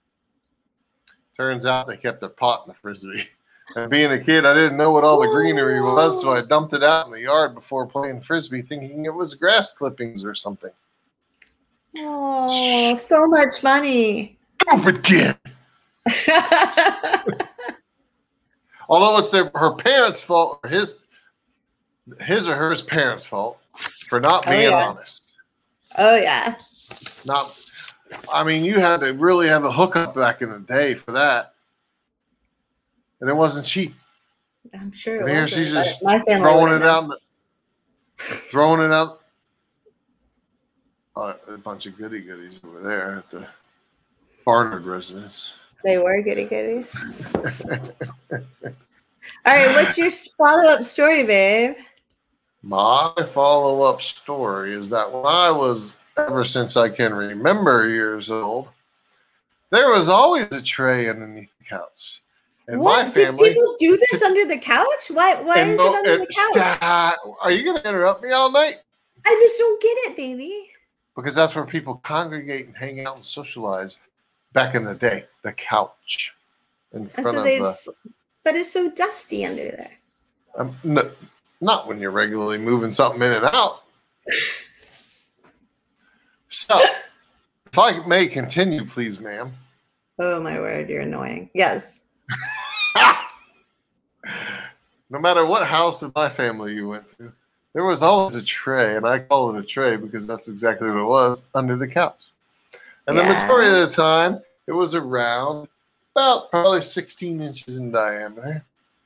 Turns out they kept a pot in the frisbee. And being a kid, I didn't know what all the greenery was, so I dumped it out in the yard before playing frisbee, thinking it was grass clippings or something. Oh, so much money. Stupid kid. Although it's their her parents' fault, or his his or her parents' fault for not Oh, being yeah. honest. Oh, yeah. Not, I mean, you had to really have a hookup back in the day for that, and it wasn't cheap. I'm sure. And it here wasn't, she's but just my family throwing wouldn't it know. out, in the, throwing it out. Uh, a bunch of goody goodies over there at the Barnard residence. They were goody goodies. All right, what's your follow up story, babe? My follow-up story is that when I was, ever since I can remember, years old, there was always a tray underneath the couch. And What? my family. Did people do this under the couch? Why? Why and is no- it under and the couch? sta- Are you going to interrupt me all night? I just don't get it, baby. Because that's where people congregate and hang out and socialize back in the day. The couch. In And front so of they, the. but it's so dusty under there. Um, no, Not when you're regularly moving something in and out. So, if I may continue, please, ma'am. Oh, my word. You're annoying. Yes. No matter what house of my family you went to, there was always a tray, and I call it a tray because that's exactly what it was, under the couch. And yeah. the majority of the time, it was around about probably sixteen inches in diameter.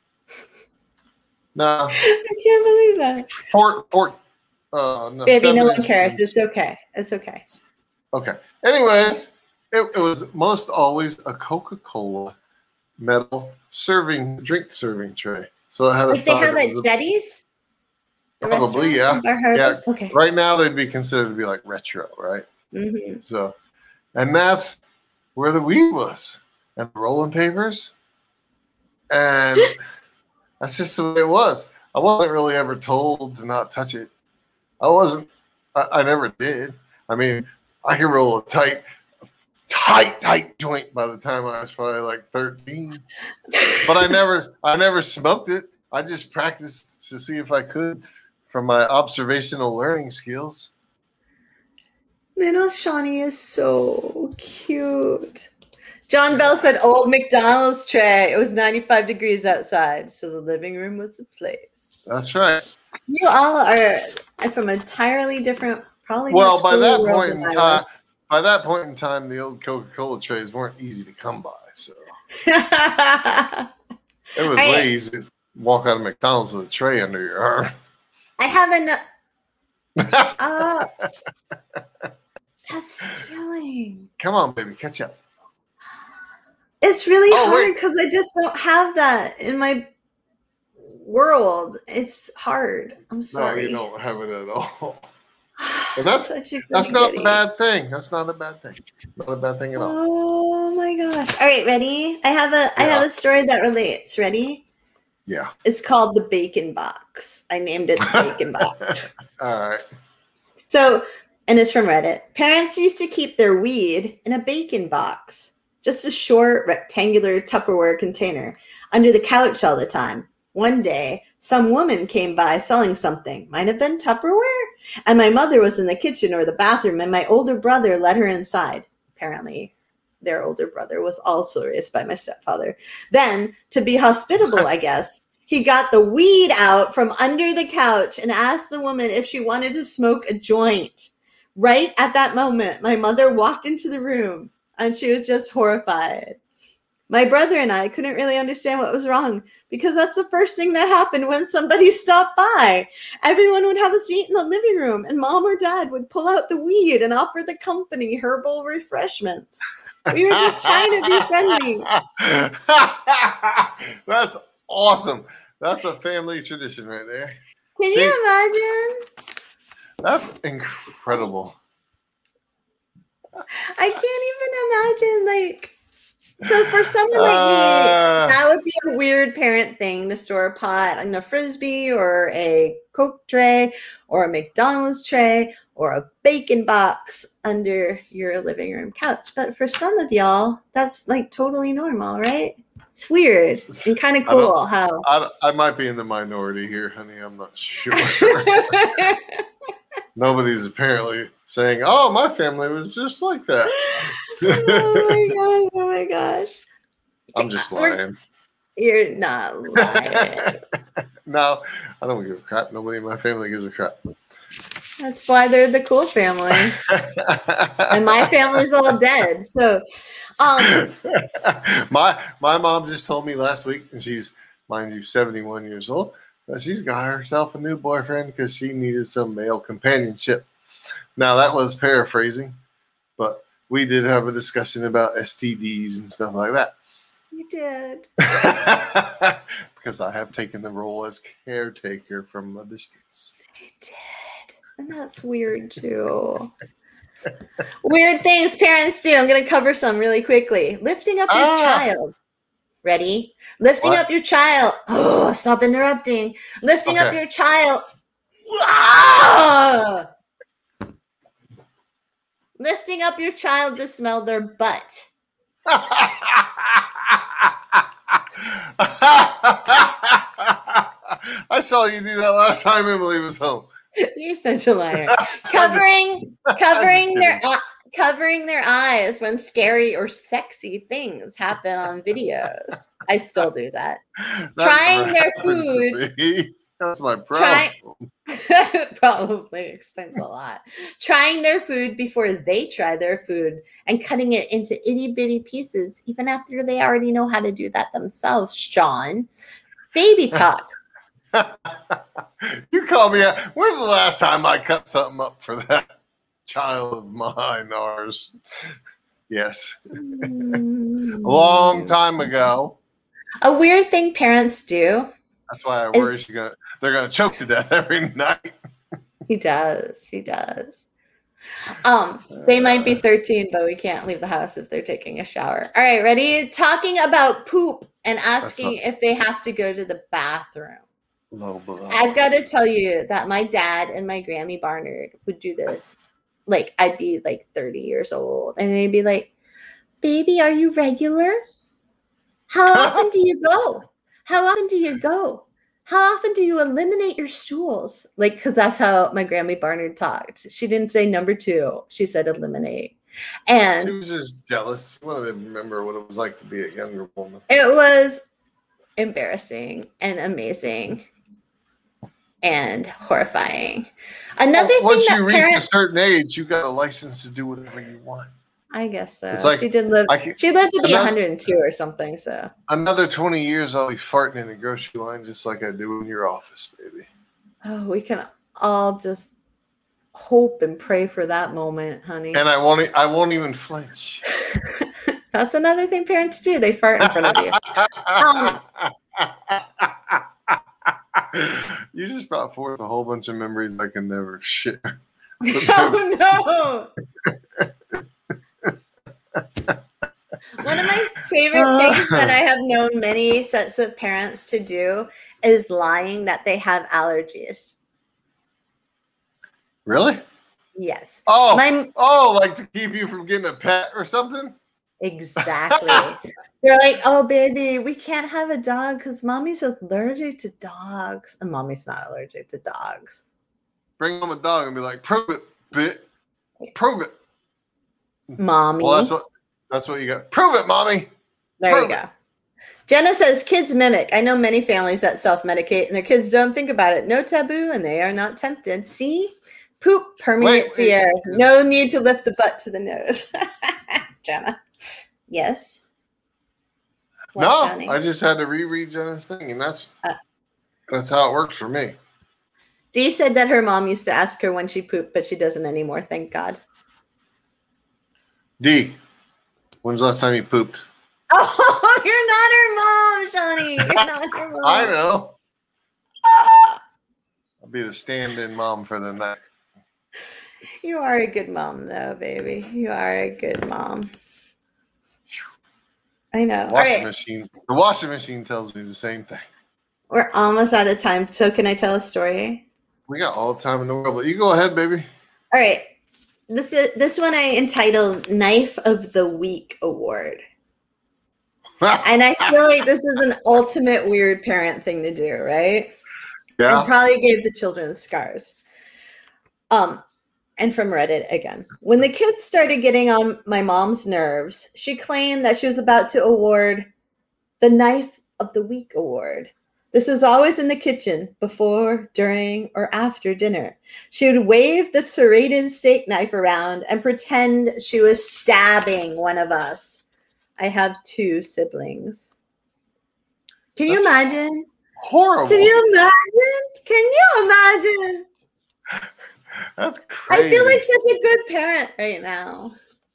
No. I can't believe that. Four, four, uh, no, Baby, no one cares. It's okay. It's okay. Okay. Anyways, it, it was most always a Coca-Cola metal serving, drink serving tray. So it had a Did they have it Jetties? Probably, yeah. Yeah. Okay. Right now, they'd be considered to be like retro, right? Mm-hmm. So, and that's where the weed was, and the rolling papers, and that's just the way it was. I wasn't really ever told to not touch it. I wasn't. I, I never did. I mean, I could roll a tight, tight, tight joint by the time I was probably like thirteen, but I never, I never smoked it. I just practiced to see if I could from my observational learning skills. Little Shawnee is so cute. John Bell said old McDonald's tray. It was ninety-five degrees outside, so the living room was the place. That's right. You all are from a entirely different, probably. Well, by that point in time, by that point in time, the old Coca-Cola trays weren't easy to come by, so it was I, way easy to walk out of McDonald's with a tray under your arm. I have an. uh, that's stealing. Come on, baby, catch up. It's really oh, hard because I just don't have that in my world. It's hard. I'm sorry. No, you don't have it at all. And that's that's not a bad thing. That's not a bad thing. Not a bad thing at all. Oh my gosh! All right, ready? I have a yeah. I have a story that relates. Ready? Yeah. It's called the Bacon Box. I named it the Bacon Box. All right. So, and it's from Reddit. Parents used to keep their weed in a bacon box, just a short rectangular Tupperware container, under the couch all the time. One day, some woman came by selling something. Might have been Tupperware? And my mother was in the kitchen or the bathroom, and my older brother let her inside. Apparently, their older brother was also raised by my stepfather. Then, to be hospitable, I guess, he got the weed out from under the couch and asked the woman if she wanted to smoke a joint. Right at that moment, my mother walked into the room, and she was just horrified. My brother and I couldn't really understand what was wrong because that's the first thing that happened when somebody stopped by. Everyone would have a seat in the living room, and mom or dad would pull out the weed and offer the company herbal refreshments. We were just trying to be friendly. That's awesome. That's a family tradition right there. Can See, you imagine? That's incredible. I can't even imagine, like, so for someone like uh, me, that would be a weird parent thing to store a pot on a Frisbee or a Coke tray or a McDonald's tray or a bacon box under your living room couch. But for some of y'all, that's like totally normal, right? It's weird and kind of cool I how. I, I might be in the minority here, honey. I'm not sure. Nobody's apparently saying, oh, my family was just like that. Oh my gosh, oh my gosh. I'm just lying. You're not lying. No, I don't give a crap. Nobody in my family gives a crap. That's why they're the cool family. And my family's all dead. So um my my mom just told me last week, and she's, mind you, seventy-one years old, that she's got herself a new boyfriend because she needed some male companionship. Now that was paraphrasing, but we did have a discussion about S T Ds and stuff like that. You did. Because I have taken the role as caretaker from a distance. I did. And that's weird too. Weird things parents do. I'm going to cover some really quickly. Lifting up your ah. child. Ready? Lifting what? up your child. Oh, stop interrupting. Lifting okay. up your child. Ah! Lifting up your child to smell their butt. I saw you do that last time Emily was home. You're such a liar. Covering, covering their uh, covering their eyes when scary or sexy things happen on videos. I still do that. That's Trying what their happened to food. me. That's my problem. Try, probably explains a lot. Trying their food before they try their food and cutting it into itty bitty pieces, even after they already know how to do that themselves. Sean, baby talk. You call me out. When's the last time I cut something up for that child of mine? Ours, yes, a long time ago. A weird thing parents do. That's why I worry she's gonna. They're gonna choke to death every night. He does. He does. Um, they might be thirteen, but we can't leave the house if they're taking a shower. All right, ready? Talking about poop and asking if they have to go to the bathroom. Low below. I've got to tell you that my dad and my Grammy Barnard would do this. Like, I'd be like thirty years old, and they'd be like, "Baby, are you regular? How often do you go? How often do you go? How often do you eliminate your stools?" Like, because that's how my Grammy Barnard talked. She didn't say number two. She said eliminate. And she was just jealous. She wanted to remember what it was like to be a younger woman. It was embarrassing and amazing and horrifying. Another well, thing once that you reach parents, a certain age, you got a license to do whatever you want. I guess so. It's like, she did live. can, she lived to be another, one hundred two or something. So another twenty years, I'll be farting in the grocery line just like I do in your office, baby. Oh, we can all just hope and pray for that moment, honey. And I won't. I won't even flinch. That's another thing parents do. They fart in front of you. Um, you just brought forth a whole bunch of memories I can never share. Oh no! One of my favorite things that I have known many sets of parents to do is lying that they have allergies. Really? Yes. Oh, my, oh, like to keep you from getting a pet or something? Exactly. They're like, "Oh, baby, we can't have a dog because mommy's allergic to dogs." And mommy's not allergic to dogs. Bring home a dog and be like, "Prove it, bit. Prove it." Mommy. Well, that's what that's what you got. Prove it, mommy. There Prove you go. It. Jenna says kids mimic. I know many families that self-medicate and their kids don't think about it. No taboo and they are not tempted. See? Poop permeates wait, the wait. air. No need to lift the butt to the nose. Jenna. Yes. What, no, Johnny? I just had to reread Jenna's thing, and that's uh, that's how it works for me. Dee said that her mom used to ask her when she pooped, but she doesn't anymore, thank God. D, when's the last time you pooped? Oh, you're not her mom, Shawnee. You're not her mom. I know. I'll be the stand-in mom for the night. You are a good mom, though, baby. You are a good mom. I know. The washing All right. machine. The washing machine tells me the same thing. We're almost out of time. So can I tell a story? We got all the time in the world, but you go ahead, baby. All right. This is this one I entitled Knife of the Week Award. And I feel like this is an ultimate weird parent thing to do, right? Yeah. And probably gave the children scars. Um, and from Reddit again. When the kids started getting on my mom's nerves, she claimed that she was about to award the Knife of the Week Award. This was always in the kitchen, before, during, or after dinner. She would wave the serrated steak knife around and pretend she was stabbing one of us. I have two siblings. Can you That's imagine? Horrible. Can you imagine? Can you imagine? That's crazy. I feel like such a good parent right now.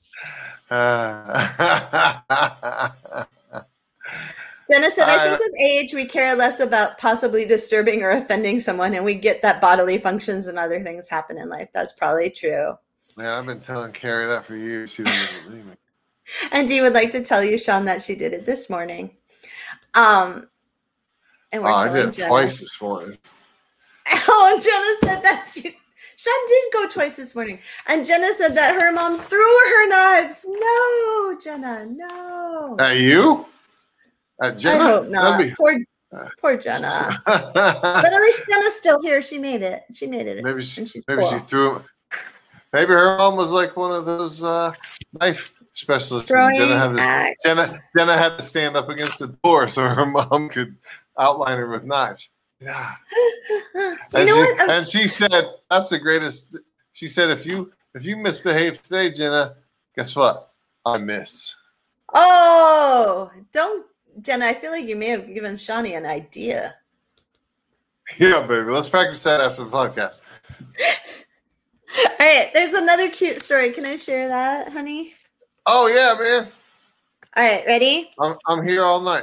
Uh, Jenna said, I I- think with age, we care less about possibly disturbing or offending someone, and we get that bodily functions and other things happen in life. That's probably true. Man, I've been telling Carrie that for years. She doesn't believe me. And Dee would like to tell you, Sean, that she did it this morning. Um, and we're Oh, I telling did it Jenna. twice this morning. Oh, and Jenna said that she, Sean did go twice this morning. And Jenna said that her mom threw her knives. No, Jenna, no. At you? At Jenna? I hope not. That'd be, Poor, Poor Jenna. But at least Jenna's still here. She made it. She made it. Maybe she, and she's maybe cool. she threw. Maybe her mom was like one of those uh, knife specialists. Throwing And Jenna had to, axe. Jenna, Jenna had to stand up against the door so her mom could outline her with knives. Yeah. You And know she, what? I'm- and she said, "That's the greatest." She said, "If you if you misbehave today, Jenna, guess what? I miss." Oh, don't, Jenna. I feel like you may have given Shawnee an idea. Yeah, baby. Let's practice that after the podcast. All right, there's another cute story. Can I share that, honey? Oh yeah, man. All right, ready? I'm I'm here all night.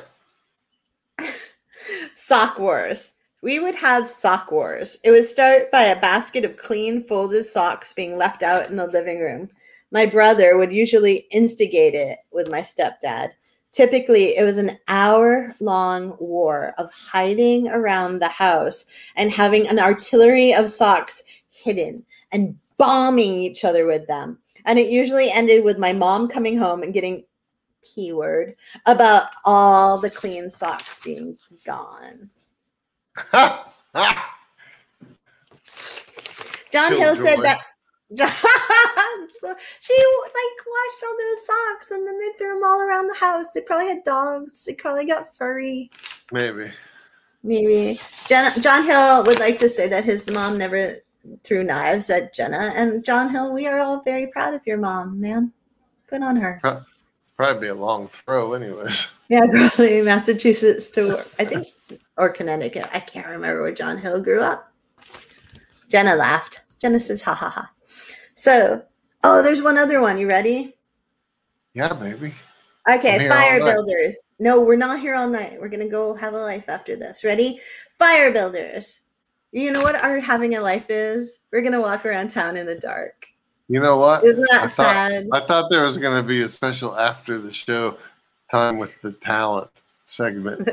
Sock wars. We would have sock wars. It would start by a basket of clean, folded socks being left out in the living room. My brother would usually instigate it with my stepdad. Typically, it was an hour-long war of hiding around the house and having an artillery of socks hidden and bombing each other with them. And it usually ended with my mom coming home and getting P-word about all the clean socks being gone. John Hill said that so she like washed all those socks and then they threw them all around the house. They probably had dogs. They probably got furry. Maybe. Maybe. Jenna, John Hill would like to say that his mom never threw knives at Jenna. And John Hill, we are all very proud of your mom, man. Good on her. Pro- Probably be a long throw, anyways. Yeah, probably Massachusetts to, I think, or Connecticut. I can't remember where John Hill grew up. Jenna laughed. Jenna says, ha ha ha. So, oh, there's one other one. You ready? Yeah, baby. Okay, fire builders. No, we're not here all night. We're going to go have a life after this. Ready? Fire builders. You know what our having a life is? We're going to walk around town in the dark. You know what? Isn't that I thought, sad? I thought there was going to be a special after the show time with the talent segment.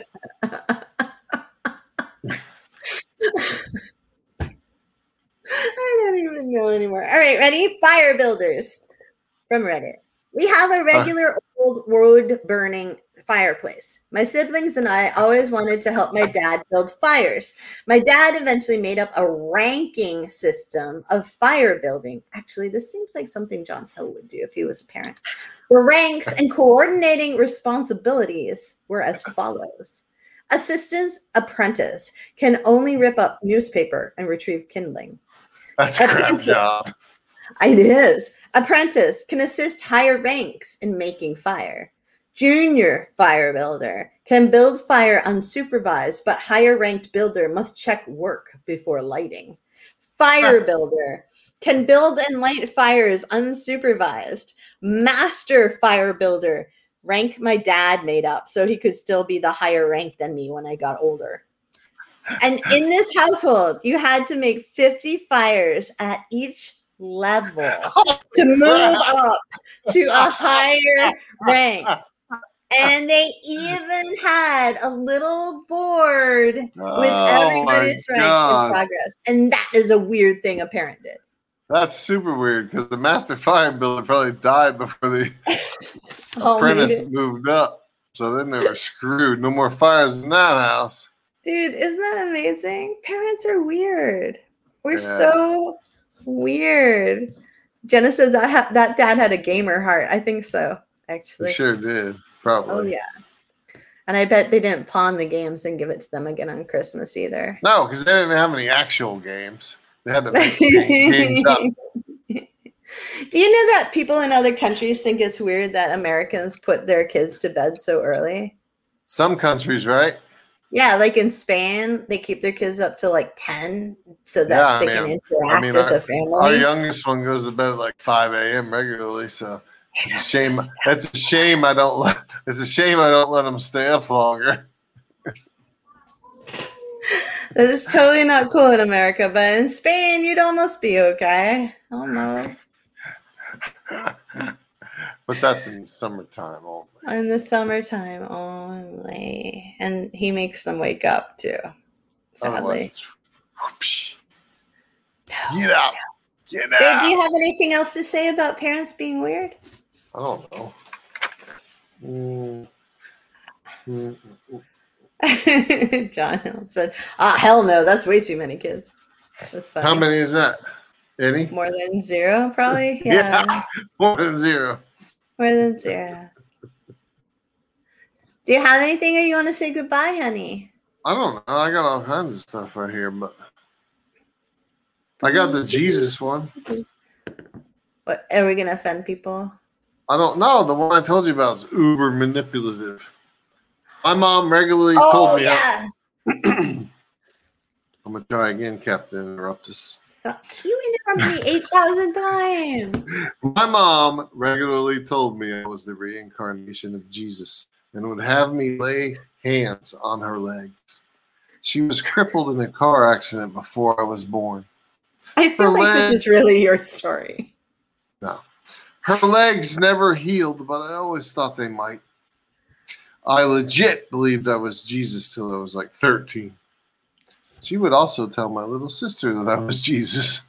I don't even know anymore. All right, ready? Fire builders from Reddit. We have a regular old wood burning fireplace. My siblings and I always wanted to help my dad build fires. My dad eventually made up a ranking system of fire building. Actually, this seems like something John Hill would do if he was a parent. The ranks and coordinating responsibilities were as follows. Assistant's apprentice can only rip up newspaper and retrieve kindling. That's a crap job. It is. Apprentice can assist higher ranks in making fire. Junior fire builder can build fire unsupervised, but higher ranked builder must check work before lighting. Fire builder can build and light fires unsupervised. Master fire builder, rank my dad made up so he could still be the higher rank than me when I got older. And in this household, you had to make fifty fires at each level to move up to a higher rank. And they even had a little board with Oh, everybody's my rank God. in progress. And that is a weird thing a parent did. That's super weird because the master fire builder probably died before the Oh, apprentice man. moved up. So then they were screwed. No more fires in that house. Dude, isn't that amazing? Parents are weird. We're Yeah. so weird. Jenna said that ha- that dad had a gamer heart. I think so, They actually. sure did. Probably. Oh, yeah. And I bet they didn't pawn the games and give it to them again on Christmas either. No, because they didn't have any actual games. They had to make games up. Do you know that people in other countries think it's weird that Americans put their kids to bed so early? Some countries, right? Yeah, like in Spain, they keep their kids up till like ten so that Yeah, I they mean, can interact I mean, as our, a family. Our youngest one goes to bed at like five a.m. regularly, so it's a shame. It's a shame I don't let. It's a shame I don't let them stay up longer. That is totally not cool in America, but in Spain, you'd almost be okay. Almost. But that's in summertime only. In the summertime only. And he makes them wake up too. Sadly. Otherwise, whoosh. Get out. Get Babe, out. do you have anything else to say about parents being weird? I don't know. Mm. Mm. John Hill said, "Ah, hell no, that's way too many kids." That's funny. How many is that? Any? More than zero, probably. Yeah, Yeah, more than zero. more than zero. Do you have anything, or you want to say goodbye, honey? I don't know. I got all kinds of stuff right here, but I got the Jesus one. What, are we gonna offend people? I don't know. The one I told you about is uber manipulative. My mom regularly Oh told me. yeah. How, I'm gonna try again, Captain. Interrupt us. So, you interrupted me eight thousand times. My mom regularly told me I was the reincarnation of Jesus and would have me lay hands on her legs. She was crippled in a car accident before I was born. I feel Her like legs, this is really your story. No. Her legs never healed, but I always thought they might. I legit believed I was Jesus till I was like thirteen. She would also tell my little sister that I was Jesus.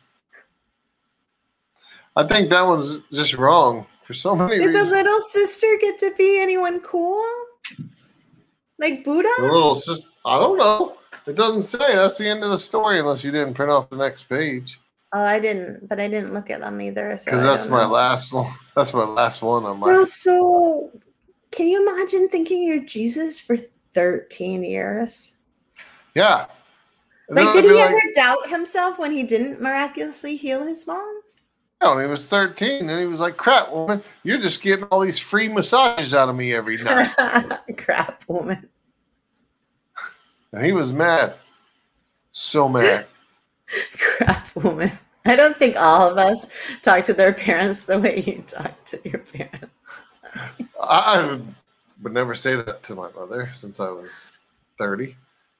I think that one's just wrong for so many Did reasons. the little sister get to be anyone cool? Like Buddha? The little sister, I don't know. It doesn't say. That's the end of the story unless you didn't print off the next page. Oh, I didn't, but I didn't look at them either. Because So that's my know. last one. That's my last one on my. Well, so can you imagine thinking you're Jesus for thirteen years? Yeah. And Like, then did I'd be he like, ever doubt himself when he didn't miraculously heal his mom? No, and he was thirteen, and he was like, "Crap, woman, you're just getting all these free massages out of me every night." Crap, woman. And he was mad, so mad. Crap, woman. I don't think all of us talk to their parents the way you talk to your parents. I would, would never say that to my mother since I was thirty.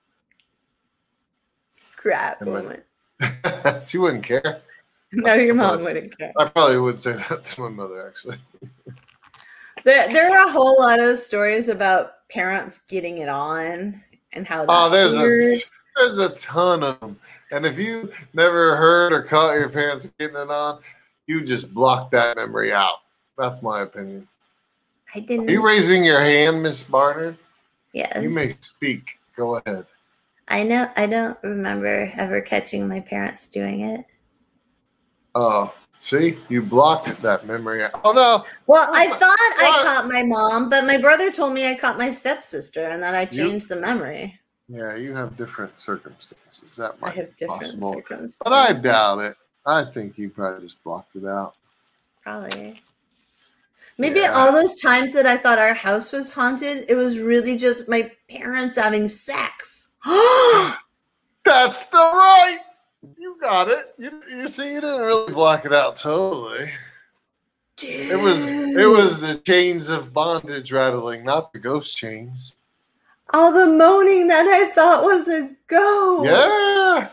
Crap, And woman. my, she wouldn't care. No, your mom wouldn't care. I probably would say that to my mother, actually. There, there are a whole lot of stories about parents getting it on and how that's Oh, there's weird. a there's a ton of them. And if you never heard or caught your parents getting it on, you just block that memory out. That's my opinion. I didn't. Are you raising your hand, Miss Barnard? Yes. You may speak. Go ahead. I know. I don't remember ever catching my parents doing it. Oh, see, you blocked that memory out. Oh no. Well, I thought I What? caught my mom, but my brother told me I caught my stepsister, and then I You- changed the memory. Yeah, you have different circumstances. That I might have be different possible. circumstances. But I doubt it. I think you probably just blocked it out. Probably. Maybe Yeah. all those times that I thought our house was haunted, it was really just my parents having sex. That's the right. You got it. You, you see, you didn't really block it out totally. Dude. It was it was the chains of bondage rattling, not the ghost chains. all the moaning that I thought was a ghost. Yeah.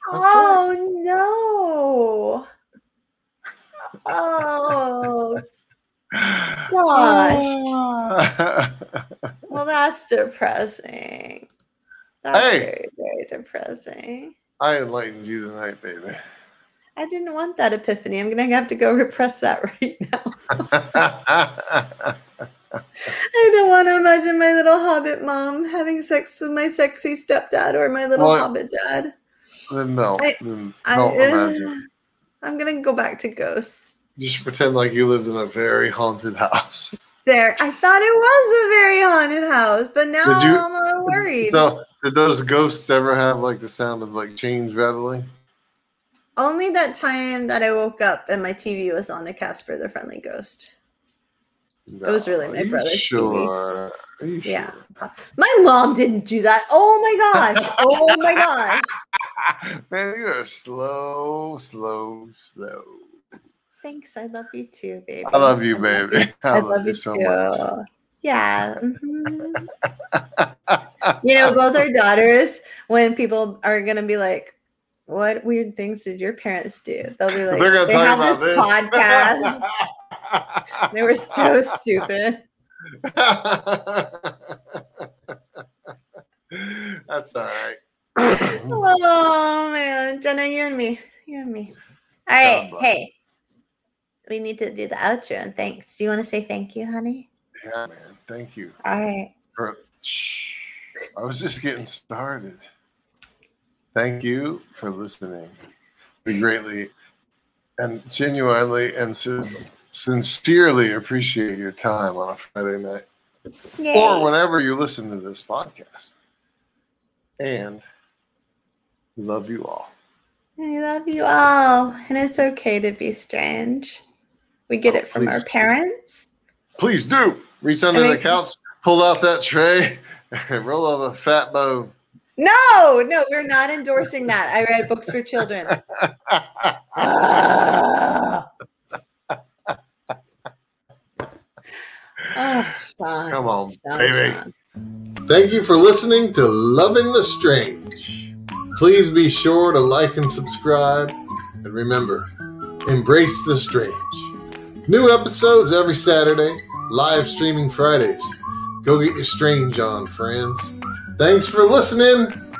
Oh no. Oh gosh. Well, that's depressing. That's Hey. very, very depressing. I enlightened you tonight, baby. I didn't want that epiphany. I'm gonna have to go repress that right now. I don't want to imagine my little hobbit mom having sex with my sexy stepdad or my little Well, hobbit dad. Then no. I- Then I, don't uh, imagine. I'm gonna go back to ghosts. Just pretend like you lived in a very haunted house. There, I thought it was a very haunted house, but now Did you- I'm a little worried. So, did those ghosts ever have like the sound of like chains rattling? Only that time that I woke up and my T V was on the Casper the Friendly Ghost. No. was really my Are you brother's T V. sure? Are you Yeah. sure? My mom didn't do that. Oh my gosh. Oh my gosh. Man, you are slow, slow, slow. Thanks. I love you too, baby. I love you, baby. I, I love you so too. much. Yeah. mhm. You know, both our daughters, when people are going to be like, what weird things did your parents do? They'll be like, They're gonna they talk have about this this podcast. They were so stupid. That's all right. Oh, man. Jenna, you and me. You and me. All right. God bless. Hey, we need to do the outro and thanks. Do you want to say thank you, honey? Yeah, man. Thank you. All right. For, shh. I was just getting started. Thank you for listening. We greatly and genuinely and sin- sincerely appreciate your time on a Friday night. Yay. Or whenever you listen to this podcast. And we love you all. I love you all. And it's okay to be strange. We get Oh, it from please. our parents. Please do. Reach under I the mean- couch, pull out that tray, and roll up a fat bone. No, no, we're not endorsing that. I write books for children. Ah. Oh, Sean. Come on, Sean, baby. Sean. Thank you for listening to Loving the Strange. Please be sure to like and subscribe. And remember, embrace the strange. New episodes every Saturday, live streaming Fridays. Go get your strange on, friends. Thanks for listening.